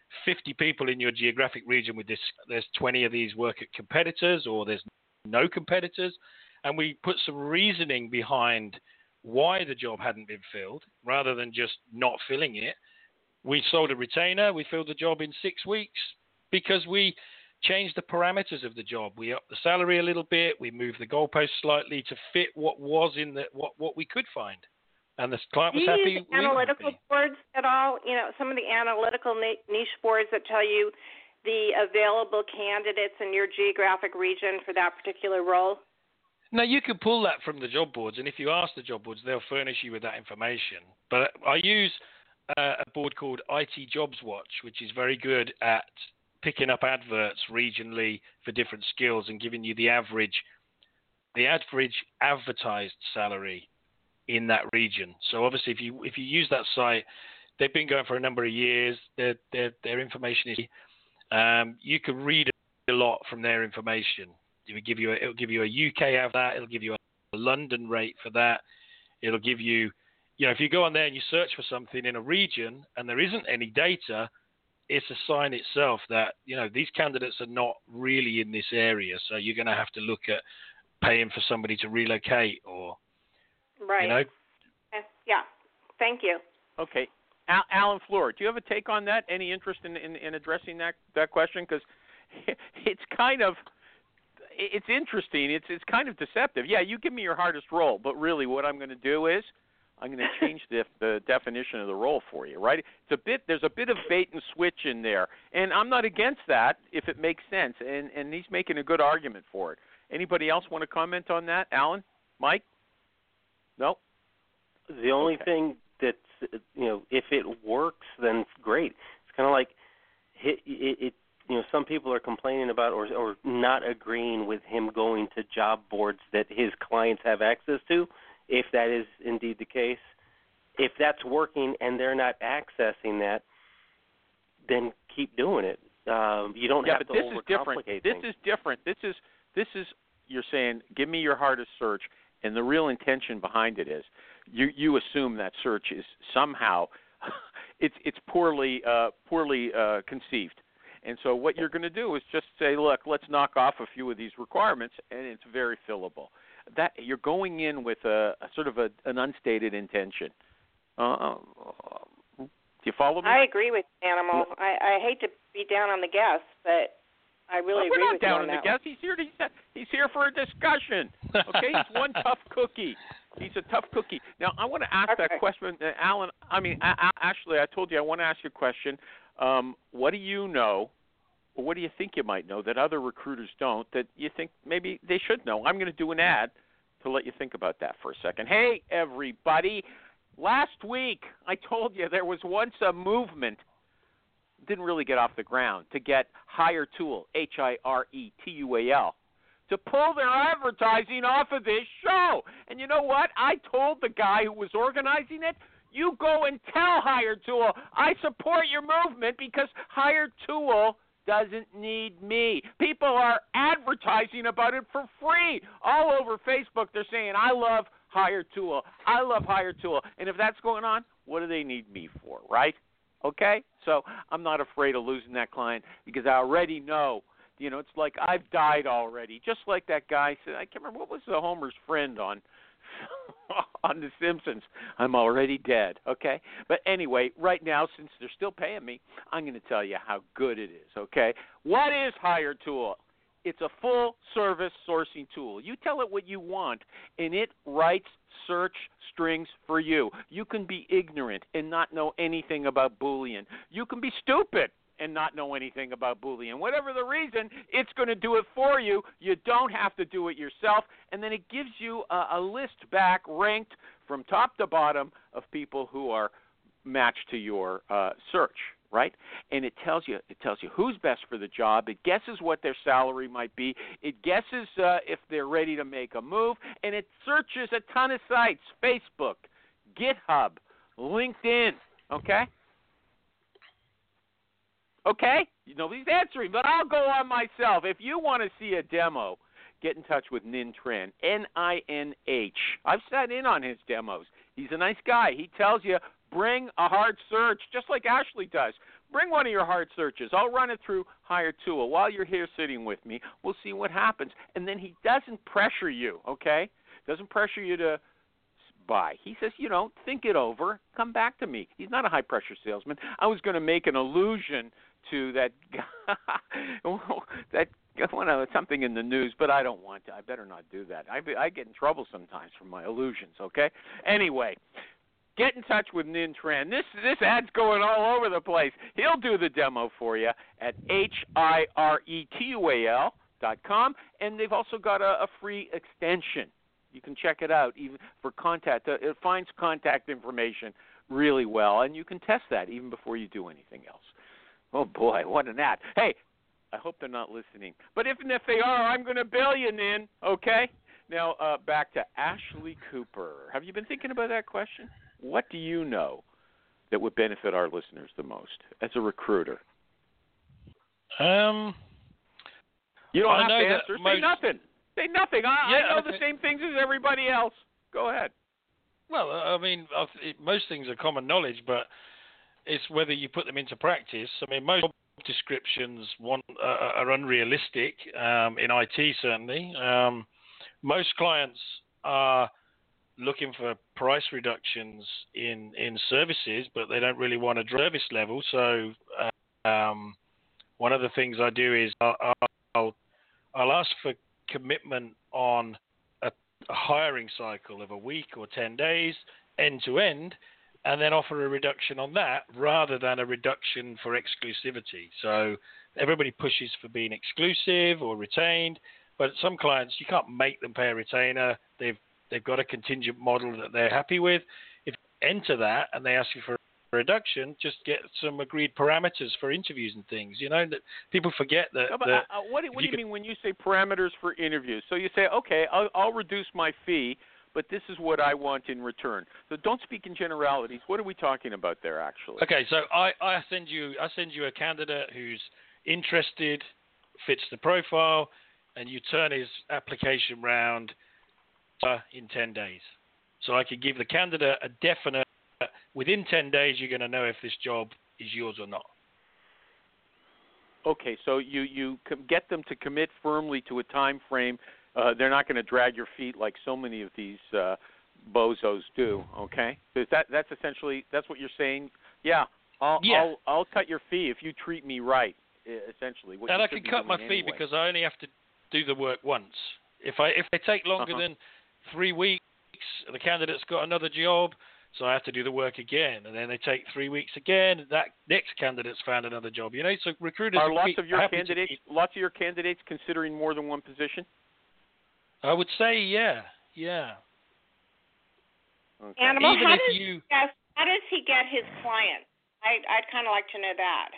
50 people in your geographic region with this, there's 20 of these work at competitors, or there's no competitors, and we put some reasoning behind why the job hadn't been filled rather than just not filling it. We sold a retainer. We filled the job in 6 weeks because we changed the parameters of the job. We upped the salary a little bit. We moved the goalpost slightly to fit what was in the what we could find. And the client was happy. Do you use analytical boards at all? You know, some of the analytical niche boards that tell you the available candidates in your geographic region for that particular role? No, you can pull that from the job boards, and if you ask the job boards, they'll furnish you with that information. But I use a board called IT Jobs Watch, which is very good at picking up adverts regionally for different skills and giving you the average advertised salary in that region. So obviously, if you use that site, they've been going for a number of years. Their information is you can read a lot from their information. It'll give you a UK of that. It'll give you a London rate for that. It'll give you, if you go on there and you search for something in a region and there isn't any data, it's a sign itself that, these candidates are not really in this area. So you're going to have to look at paying for somebody to relocate or, right. Yeah. Thank you. Okay. Alan Fleur, do you have a take on that? Any interest in addressing that question? Because it's kind of, it's interesting. It's kind of deceptive. Yeah, you give me your hardest role, but really what I'm going to do is I'm going to change the definition of the role for you, right? There's a bit of bait and switch in there, and I'm not against that if it makes sense, and he's making a good argument for it. Anybody else want to comment on that? Alan? Mike? No? The only thing that's, if it works, then great. It's kind of like some people are complaining about or not agreeing with him going to job boards that his clients have access to, if that is indeed the case. If that's working and they're not accessing that, then keep doing it. You don't have to overcomplicate things. This is different. This is you're saying, give me your hardest search, and the real intention behind it is you assume that search is somehow it's poorly conceived. And so what you're going to do is just say, look, let's knock off a few of these requirements, and it's very fillable. That you're going in with a sort of an unstated intention. Do you follow me? I agree with Animal. I hate to be down on the guest, but I really agree with you on that. We're not down on the guest. He's here for a discussion. Okay, he's one tough cookie. He's a tough cookie. Now I want to ask that question, Alan. Ashley, I told you I want to ask you a question. What do you know, or what do you think you might know that other recruiters don't, that you think maybe they should know? I'm going to do an ad to let you think about that for a second. Hey, everybody. Last week, I told you there was once a movement, didn't really get off the ground, to get HireTool, HireTual, to pull their advertising off of this show. And you know what? I told the guy who was organizing it, you go and tell HireTool I support your movement because HireTool doesn't need me. People are advertising about it for free. All over Facebook they're saying, I love HireTool. I love HireTool. And if that's going on, what do they need me for, right? Okay? So I'm not afraid of losing that client because I already know. It's like I've died already. Just like that guy said, I can't remember, what was the Homer's friend on The Simpsons? I'm already dead, okay? But anyway, right now, since they're still paying me, I'm going to tell you how good it is, okay? What is HireTool? It's a full-service sourcing tool. You tell it what you want, and it writes search strings for you. You can be ignorant and not know anything about Boolean. You can be stupid and not know anything about Boolean. Whatever the reason, it's going to do it for you. You don't have to do it yourself. And then it gives you a list back ranked from top to bottom of people who are matched to your search, right? And it tells you who's best for the job. It guesses what their salary might be. It guesses if they're ready to make a move. And it searches a ton of sites, Facebook, GitHub, LinkedIn, okay? Okay? Nobody's answering, but I'll go on myself. If you want to see a demo, get in touch with Nin Tran, Ninh. I've sat in on his demos. He's a nice guy. He tells you Bring a hard search, just like Ashley does. Bring one of your hard searches. I'll run it through HireTool. While you're here sitting with me, we'll see what happens. And then he doesn't pressure you, okay? Doesn't pressure you to buy. He says, think it over. Come back to me. He's not a high-pressure salesman. I was going to make an allusion to that something in the news, but I don't want to. I better not do that. I get in trouble sometimes for my allusions, okay? Anyway, get in touch with Ninh Tran. This ad's going all over the place. He'll do the demo for you at HIRETUAL.com, and they've also got a free extension. You can check it out even for contact. It finds contact information really well, and you can test that even before you do anything else. Oh, boy, what an ad. Hey, I hope they're not listening. But if they are, I'm going to bill you, Nin, okay? Now, back to Ashley Cooper. Have you been thinking about that question? What do you know that would benefit our listeners the most as a recruiter? You don't have to answer. Say nothing. Say nothing. I know the same things as everybody else. Go ahead. Well, I mean, most things are common knowledge, but it's whether you put them into practice. I mean, most job descriptions are unrealistic, in IT certainly. Most clients are looking for price reductions in services, but they don't really want a service level. So one of the things I do is I'll ask for commitment on a hiring cycle of a week or 10 days, end to end, and then offer a reduction on that rather than a reduction for exclusivity. So everybody pushes for being exclusive or retained, but some clients, you can't make them pay a retainer. They've got a contingent model that they're happy with. If you enter that and they ask you for a reduction, just get some agreed parameters for interviews and things. That people forget that. What do you mean when you say parameters for interviews? So you say, okay, I'll reduce my fee, but this is what I want in return. So don't speak in generalities. What are we talking about there, actually? Okay, so I send you a candidate who's interested, fits the profile, and you turn his application round in 10 days. So I could give the candidate a definite, within 10 days you're going to know if this job is yours or not. Okay, so you get them to commit firmly to a time frame. They're not going to drag your feet like so many of these bozos do. Okay, that's essentially what you're saying. Yeah, I'll cut your fee if you treat me right. Essentially, and I can cut my fee because I only have to do the work once. If they take longer than 3 weeks, the candidate's got another job, so I have to do the work again, and then they take 3 weeks again. And that next candidate's found another job. So recruiters are lots of your candidates considering more than one position. I would say, yeah. Okay. Animal, how does he get his clients? I'd kind of like to know that.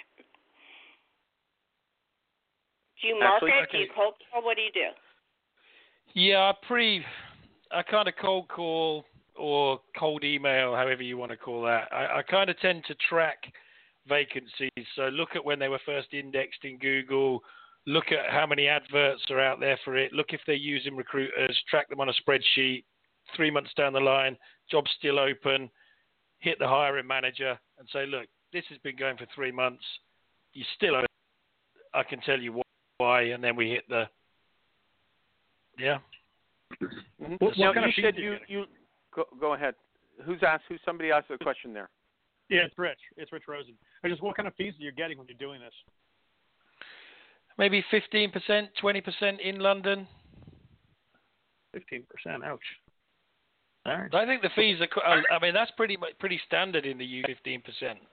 Do you market? Do you cold call? What do you do? Yeah, I kind of cold call or cold email, however you want to call that. I kind of tend to track vacancies. So look at when they were first indexed in Google, look at how many adverts are out there for it, look if they're using recruiters, track them on a spreadsheet. 3 months down the line, job's still open, hit the hiring manager and say, look, this has been going for 3 months. You still open. I can tell you why, and then we hit the... Yeah. Mm-hmm. What kind of fees you go ahead. Somebody asked a question there. Yeah, it's Rich. It's Rich Rosen. What kind of fees are you getting when you're doing this? Maybe 15%, 20% in London. 15%. Ouch. All right. I think the fees are. I mean, that's pretty standard in the UK. 15%.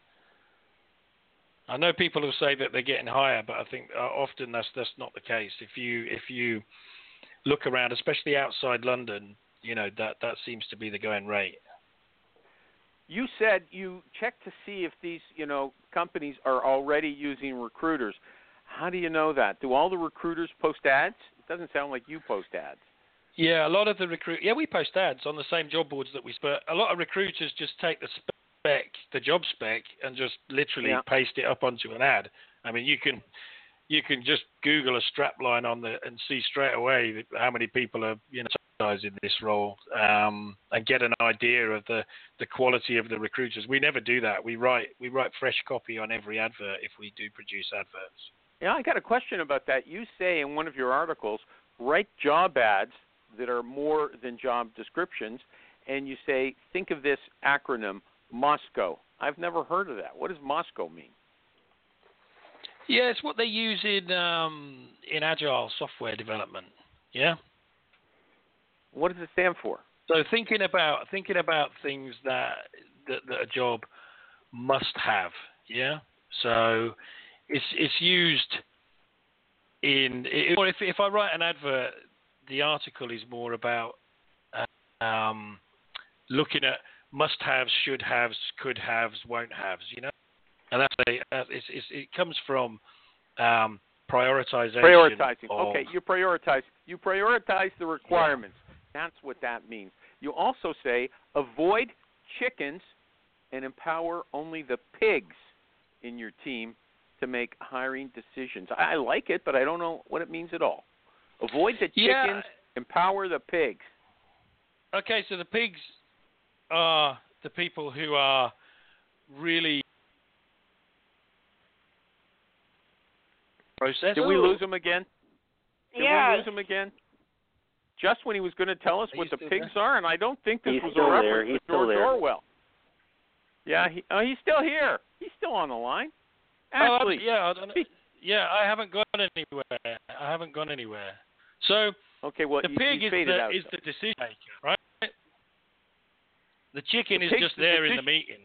I know people will say that they're getting higher, but I think often that's not the case. If you look around, especially outside London, that seems to be the going rate. You said you check to see if these companies are already using recruiters. How do you know that? Do all the recruiters post ads? It doesn't sound like you post ads. Yeah, a lot of the we post ads on the same job boards that we spurt. A lot of recruiters just take the job spec, and just literally paste it up onto an ad. I mean, you can just Google a strapline and see straight away how many people are in this role and get an idea of the quality of the recruiters. We never do that. We write fresh copy on every advert if we do produce adverts. Yeah, I got a question about that. You say in one of your articles, write job ads that are more than job descriptions, and you say, think of this acronym, MOSCO. I've never heard of that. What does MOSCO mean? Yeah, it's what they use in agile software development. Yeah. What does it stand for? So thinking about things that a job must have. Yeah. So it's used in. If I write an advert, the article is more about looking at must-haves, should-haves, could-haves, won't-haves. You know. And it comes from prioritization. Prioritizing. Okay, you prioritize the requirements. Yeah. That's what that means. You also say avoid chickens and empower only the pigs in your team to make hiring decisions. I like it, but I don't know what it means at all. Avoid the chickens, empower the pigs. Okay, so the pigs are the people who are really process. Did we lose him again? Did we lose him again? Just when he was going to tell us what the pigs are, and I don't think this was a reference to George Orwell. Yeah, he's still here. He's still on the line. Actually, I haven't gone anywhere. So okay, well, the pig is the decision maker, right? The chicken is just there in the meeting.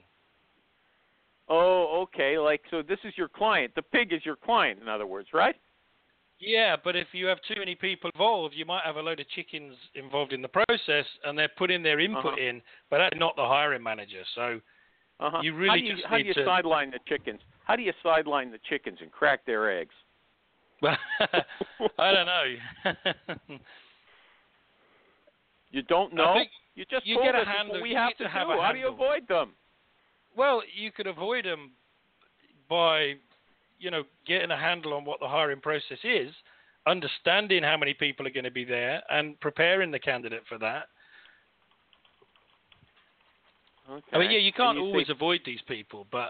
Oh, okay. So this is your client. The pig is your client, in other words, right? Yeah, but if you have too many people involved, you might have a load of chickens involved in the process, and they're putting their input in, but that's not the hiring manager. So you really how do you sideline the chickens? How do you sideline the chickens and crack their eggs? Well, I don't know. You don't know? You just told get a us handle. what we have to do. How do you avoid them? Well, you could avoid them by, getting a handle on what the hiring process is, understanding how many people are going to be there, and preparing the candidate for that. Okay. I mean, you can't always avoid these people, but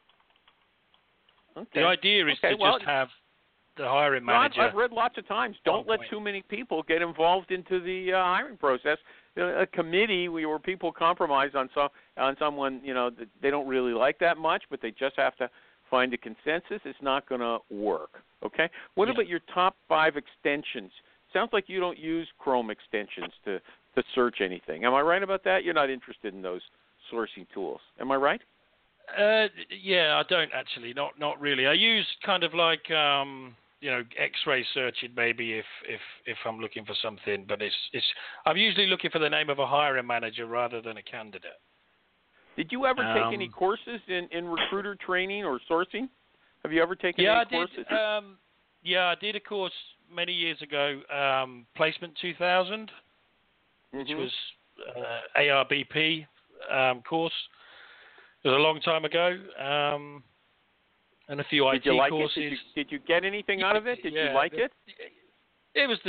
the idea is to just have the hiring manager. I've read lots of times, don't let too many people get involved into the hiring process. A committee where people compromise on someone, they don't really like that much, but they just have to find a consensus. It's not going to work. Okay. What about your top 5 extensions? Sounds like you don't use Chrome extensions to search anything. Am I right about that? You're not interested in those sourcing tools. Am I right? Yeah, I don't actually. Not really. I use kind of like X-ray searching maybe if I'm looking for something, but I'm usually looking for the name of a hiring manager rather than a candidate. Did you ever take any courses in recruiter training or sourcing? Have you ever taken any courses? I did a course many years ago, Placement 2000, which was ARBP course. It was a long time ago, and a few IT courses. Did you get anything out of it? Did you like it? It was the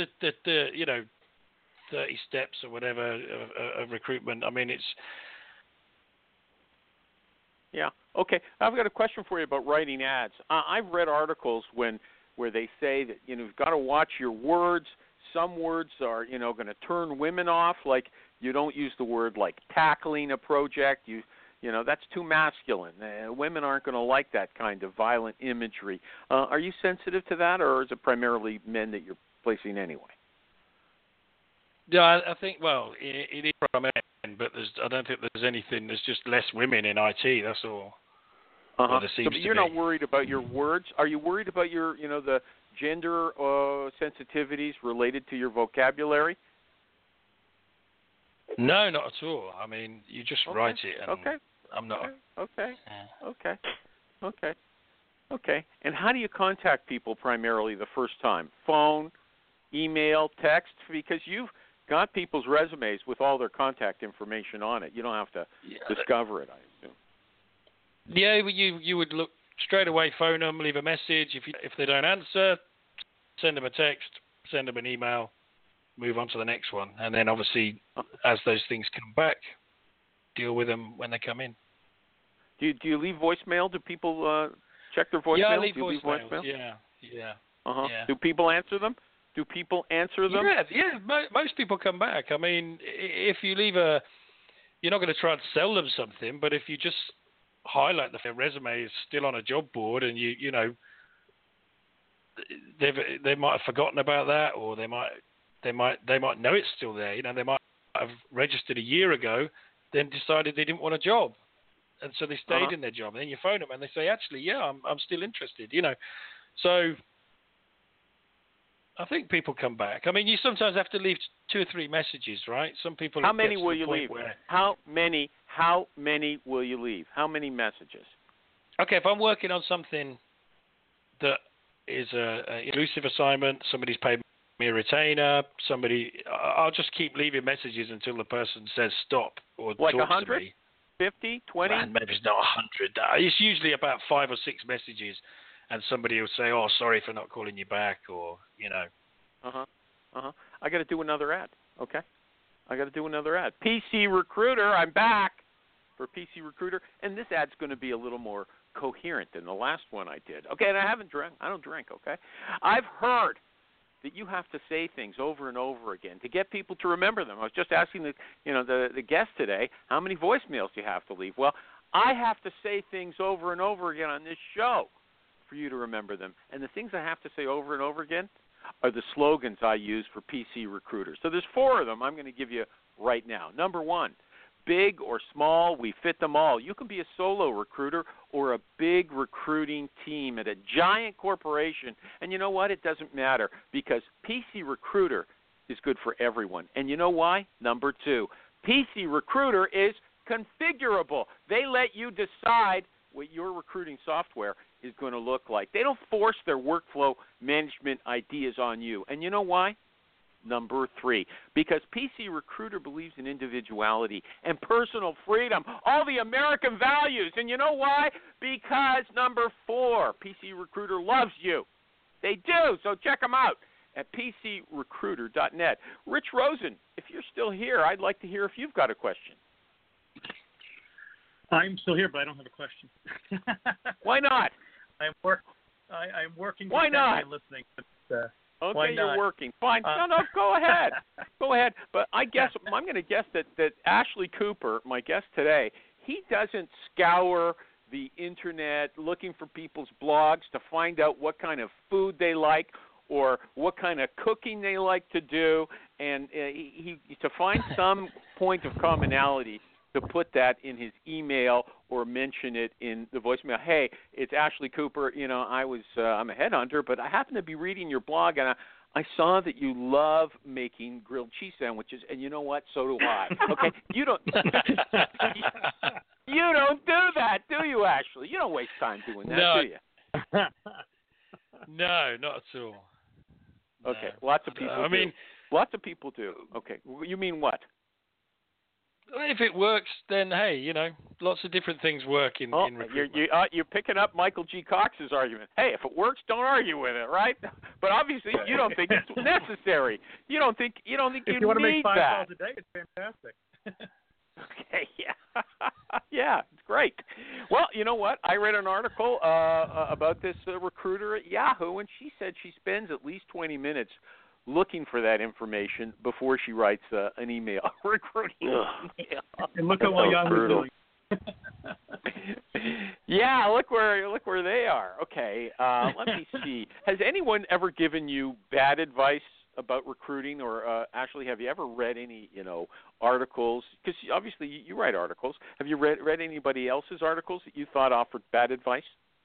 30 steps or whatever of recruitment. I mean, it's. Yeah. Okay. I've got a question for you about writing ads. I've read articles where they say that you've got to watch your words. Some words are going to turn women off. Like you don't use the word like tackling a project. That's too masculine. Women aren't going to like that kind of violent imagery. Are you sensitive to that, or is it primarily men that you're placing anyway? Yeah, I think, it is primarily men, but I don't think there's anything. There's just less women in IT, that's all. Well, there seems so you're not worried about your words? Are you worried about your, the gender sensitivities related to your vocabulary? No, not at all. I mean, you just write it. And I'm not. Okay. And how do you contact people primarily the first time? Phone, email, text? Because you've got people's resumes with all their contact information on it. You don't have to discover it, I assume. Yeah, you would look straight away, phone them, leave a message. If they don't answer, send them a text, send them an email. move on to the next one. And then obviously, as those things come back, deal with them when they come in. Do you leave voicemail? Do people check their voicemail? Yeah, I leave voicemail. Yeah. Uh-huh. Yeah. Do people answer them? Yeah. Most people come back. I mean, if you leave you're not going to try and sell them something, but if you just highlight their resume is still on a job board, and you know, they might have forgotten about that, or they might know it's still there. You know, they might have registered a year ago, then decided they didn't want a job, and so they stayed in their job. And then you phone them and they say, actually, yeah, I'm still interested. You know, so I think people come back. I mean, you sometimes have to leave 2 or 3 messages, right? Some people. How many will you leave? How many will you leave? How many messages? Okay, if I'm working on something that is an exclusive assignment, somebody's paid me a retainer, I'll just keep leaving messages until the person says stop or like talks 100? to me. 50, 20? Maybe it's not 100. It's usually about 5 or 6 messages, and somebody will say, "Oh, sorry for not calling you back," or you know. I got to do another ad. Okay, I got to do another ad. PC Recruiter, I'm back for PC Recruiter, and this ad's going to be a little more coherent than the last one I did. Okay, and I don't drink. Okay, I've heard that you have to say things over and over again to get people to remember them. I was just asking the guest today, how many voicemails do you have to leave? Well, I have to say things over and over again on this show for you to remember them. And the things I have to say over and over again are the slogans I use for PC Recruiter. So there's 4 of them I'm going to give you right now. Number 1, big or small, we fit them all. You can be a solo recruiter or a big recruiting team at a giant corporation. And you know what? It doesn't matter because PC Recruiter is good for everyone. And you know why? Number 2, PC Recruiter is configurable. They let you decide what your recruiting software is going to look like. They don't force their workflow management ideas on you. And you know why? Number 3, because PC Recruiter believes in individuality and personal freedom, all the American values. And you know why? Because number 4, PC Recruiter loves you. They do, so check them out at PCRecruiter.net. Rich Rosen, if you're still here, I'd like to hear if you've got a question. I'm still here, but I don't have a question. Why not? I'm working. Why not? Listening. Okay, why not? You're working. Fine. No, go ahead. Go ahead. But I'm going to guess that Ashley Cooper, my guest today, he doesn't scour the internet looking for people's blogs to find out what kind of food they like or what kind of cooking they like to do, and he to find some point of commonality to put that in his email or mention it in the voicemail. Hey, it's Ashley Cooper. You know, I'm a headhunter, but I happen to be reading your blog, and I saw that you love making grilled cheese sandwiches, and you know what? So do I. Okay, you don't do that, do you, Ashley? You don't waste time doing that, do you? No, not at all. Okay, no. Lots of people do. Okay, you mean what? If it works, then hey, you know, lots of different things work in recruitment. You're picking up Michael G. Cox's argument. Hey, if it works, don't argue with it, right? But obviously, you don't think it's necessary. You don't think you if you want to make 5 that. calls a day, it's fantastic. Okay, yeah, yeah, it's great. Well, you know what? I read an article about this recruiter at Yahoo, and she said she spends at least 20 minutes looking for that information before she writes an email, recruiting email. And look at what Yahoo's doing. Yeah, look where they are. Okay, let me see. Has anyone ever given you bad advice about recruiting, or actually, have you ever read any, articles? Because obviously you write articles. Have you read anybody else's articles that you thought offered bad advice?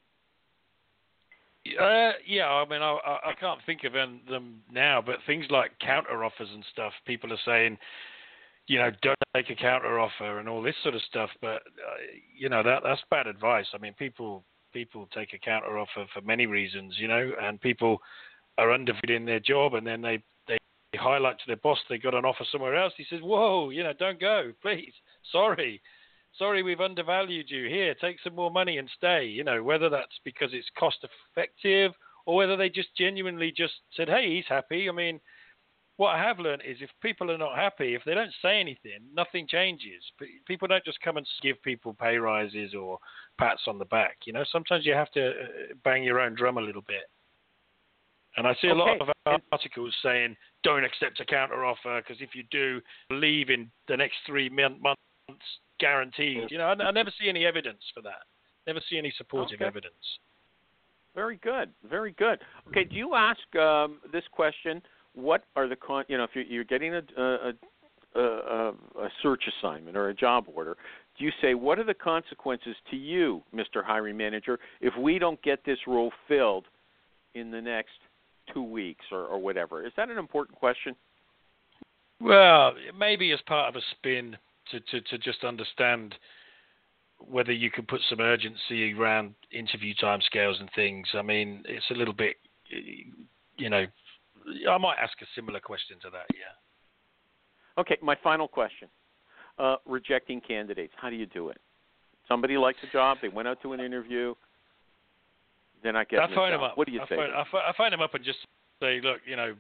Yeah, I mean, I can't think of them now, but things like counter offers and stuff, people are saying, don't take a counter offer and all this sort of stuff. But, that's bad advice. I mean, people take a counter offer for many reasons, and people are undervalued in their job, and then they highlight to their boss they got an offer somewhere else. He says, whoa, don't go, please. Sorry, we've undervalued you. Here, take some more money and stay. Whether that's because it's cost effective or whether they just genuinely just said, hey, he's happy. I mean, what I have learned is if people are not happy, if they don't say anything, nothing changes. People don't just come and give people pay rises or pats on the back. Sometimes you have to bang your own drum a little bit. And I see a lot of articles saying, don't accept a counteroffer because if you do, leave in the next 3 months guaranteed. I never see any evidence for that. Never see any supportive evidence. Very good. Very good. Okay, do you ask this question? What are the if you're getting a search assignment or a job order, do you say, what are the consequences to you, Mr. Hiring Manager, if we don't get this role filled in the next 2 weeks or whatever? Is that an important question? Well, maybe as part of a spin to just understand whether you can put some urgency around interview timescales and things. I mean, it's a little bit, I might ask a similar question to that, yeah. Okay, my final question. Rejecting candidates, how do you do it? Somebody likes a job, they went out to an interview, they're not getting the job. What do you say? I phone them up and just say, look,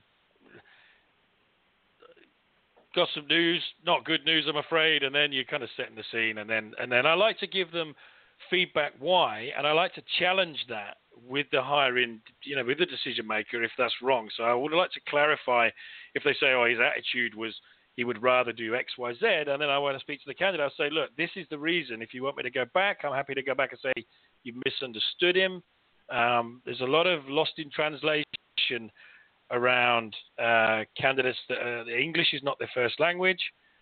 got some news, not good news, I'm afraid, and then you're kind of setting the scene, and then I like to give them feedback why, and I like to challenge that with the hiring, with the decision maker if that's wrong. So I would like to clarify if they say, his attitude was he would rather do X, Y, Z, and then I want to speak to the candidate. I'll say, look, this is the reason. If you want me to go back, I'm happy to go back and say you misunderstood him. There's a lot of lost in translation around candidates that the English is not their first language.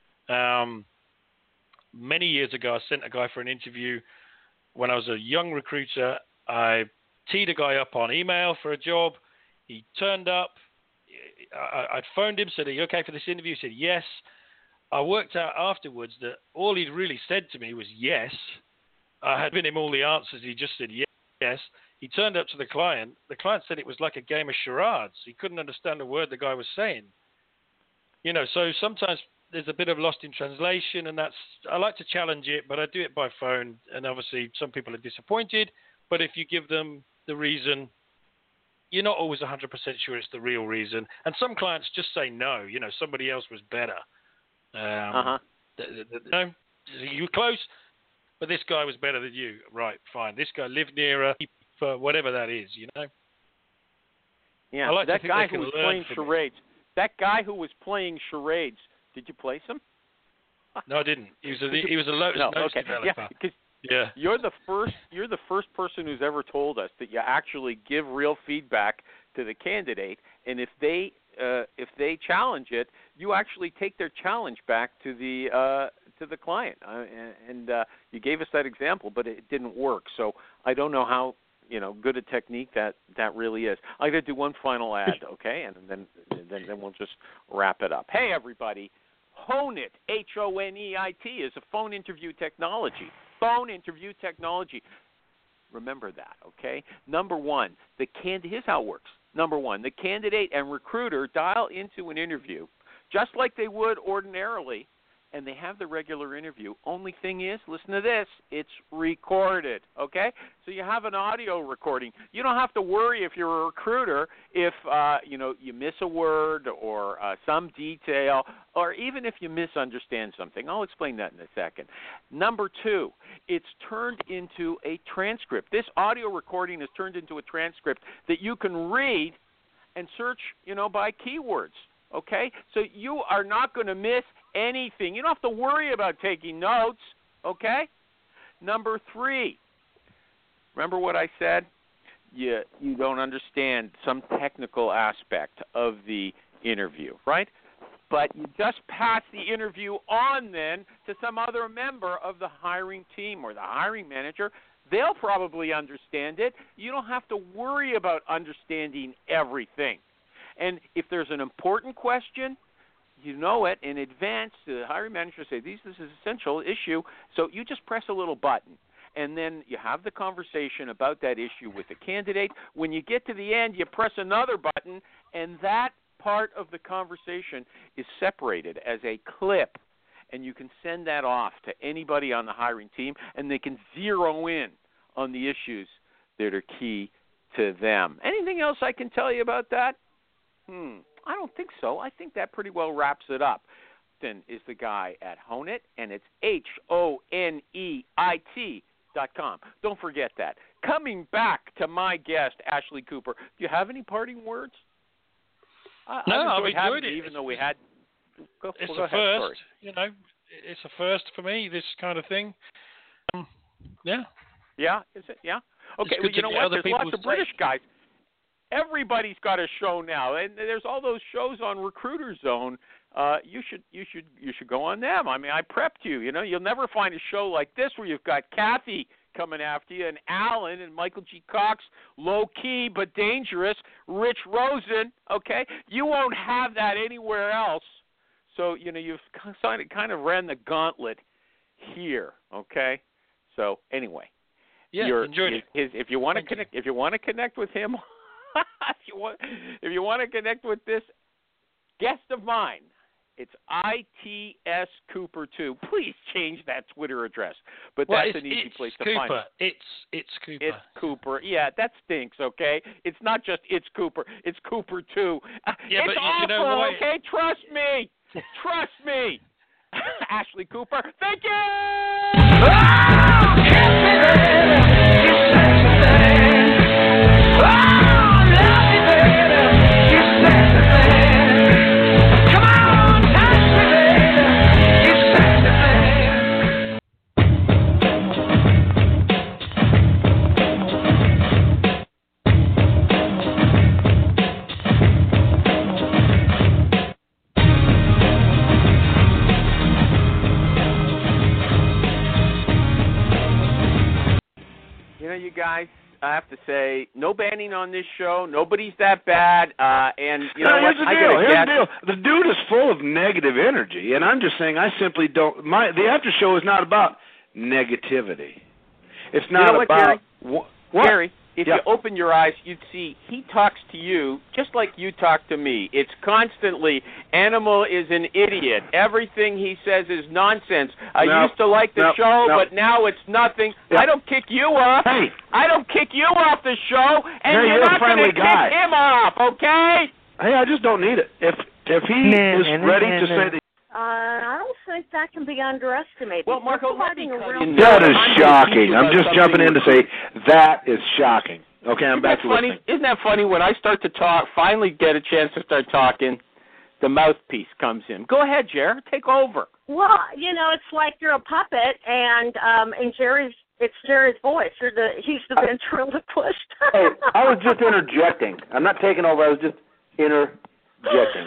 Many years ago, I sent a guy for an interview. When I was a young recruiter, I teed a guy up on email for a job. He turned up. I'd phoned him, said, are you okay for this interview? He said, yes. I worked out afterwards that all he'd really said to me was yes. I had given him all the answers. He just said yes. He turned up to the client. The client said it was like a game of charades. He couldn't understand a word the guy was saying. So sometimes there's a bit of lost in translation, and I like to challenge it, but I do it by phone, and obviously some people are disappointed. But if you give them the reason, you're not always 100% sure it's the real reason. And some clients just say no, somebody else was better. You were close, but this guy was better than you. Right, fine. This guy lived nearer, whatever that is, Yeah, like that guy who was playing charades. That guy who was playing charades, did you place him? No, I didn't. He was a Lotus Notes developer. Yeah, you're the first person who's ever told us that you actually give real feedback to the candidate, and if they challenge it, you actually take their challenge back to the client. You gave us that example, but it didn't work. So I don't know how good a technique that really is. I'm gonna do one final ad, okay, and then we'll just wrap it up. Hey everybody, Honeit, Honeit, is a phone interview technology. Phone interview technology. Remember that, okay? Number one, here's how it works. Number one, the candidate and recruiter dial into an interview just like they would ordinarily, and they have the regular interview. Only thing is, listen to this, it's recorded, okay? So you have an audio recording. You don't have to worry if you're a recruiter if, you miss a word or some detail, or even if you misunderstand something. I'll explain that in a second. Number two, it's turned into a transcript. This audio recording is turned into a transcript that you can read and search, by keywords. Okay, so you are not going to miss anything. You don't have to worry about taking notes, okay? Number three, remember what I said? You don't understand some technical aspect of the interview, right? But you just pass the interview on then to some other member of the hiring team or the hiring manager. They'll probably understand it. You don't have to worry about understanding everything. And if there's an important question, you know it in advance. The hiring manager say, this is an essential issue. So you just press a little button. And then you have the conversation about that issue with the candidate. When you get to the end, you press another button, and that part of the conversation is separated as a clip. And you can send that off to anybody on the hiring team, and they can zero in on the issues that are key to them. Anything else I can tell you about that? I don't think so. I think that pretty well wraps it up. Then is the guy at Honeit, and it's HONEIT.com. Don't forget that. Coming back to my guest, Ashley Cooper. Do you have any parting words? No, I've enjoyed it. Even though we had. It's a first. You know, it's a first for me. This kind of thing. Yeah. Yeah. Is it? Yeah. Okay. Well, you know what? There's lots of British guys. Everybody's got a show now, and there's all those shows on Recruiter Zone. You should go on them. I mean, I prepped you. You know, you'll never find a show like this where you've got Kathy coming after you, and Alan and Michael G. Cox, low key but dangerous. Rich Rosen. Okay, you won't have that anywhere else. So you know you've kind of ran the gauntlet here. Okay. So anyway, enjoyed it. If you want to connect with him. If you want to connect with this guest of mine, it's ITS Cooper 2. Please change that Twitter address. But that's an easy place to find it. It's Cooper. It's Cooper. Yeah, that stinks, okay? It's not just it's Cooper. It's Cooper 2. Yeah, it's but awful, you know what? Okay? Trust me. Trust me. Ashley Cooper, thank you! You guys, I have to say, no banning on this show. Nobody's that bad. And you know what? Here's the deal. The dude is full of negative energy, and I'm just saying I simply don't. The after show is not about negativity. It's not about Gary? Gary, if you open your eyes, you'd see he talks to you just like you talk to me. It's constantly, Animal is an idiot. Everything he says is nonsense. I used to like the show, but now it's nothing. I don't kick you off. Hey. I don't kick you off the show, and you're not going to kick him off, okay? Hey, I just don't need it. If he is ready to say that. I don't think that can be underestimated. Well, Marco, that is shocking. I'm just jumping in to say that is shocking. Okay, I'm back to listening. Isn't that funny? When I start to talk, finally get a chance to start talking, the mouthpiece comes in. Go ahead, Jer. Take over. Well, you know, it's like you're a puppet, and it's Jerry's voice. He's the ventriloquist. Hey, I was just interjecting. I'm not taking over. I was just interjecting.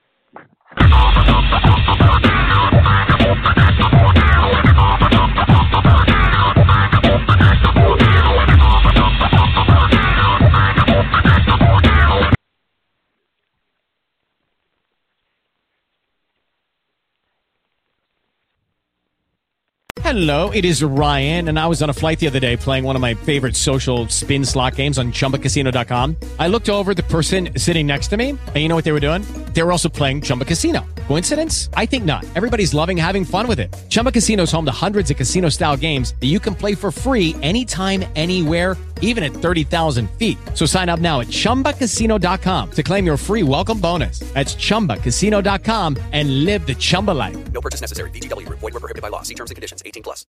Hello, it is Ryan, and I was on a flight the other day playing one of my favorite social spin slot games on ChumbaCasino.com. I looked over at the person sitting next to me, and you know what they were doing? They were also playing Chumba Casino. Coincidence? I think not. Everybody's loving having fun with it. Chumba Casino is home to hundreds of casino-style games that you can play for free anytime, anywhere, even at 30,000 feet. So sign up now at ChumbaCasino.com to claim your free welcome bonus. That's ChumbaCasino.com and live the Chumba life. No purchase necessary. VGW. Void where prohibited by law. See terms and conditions. 18+.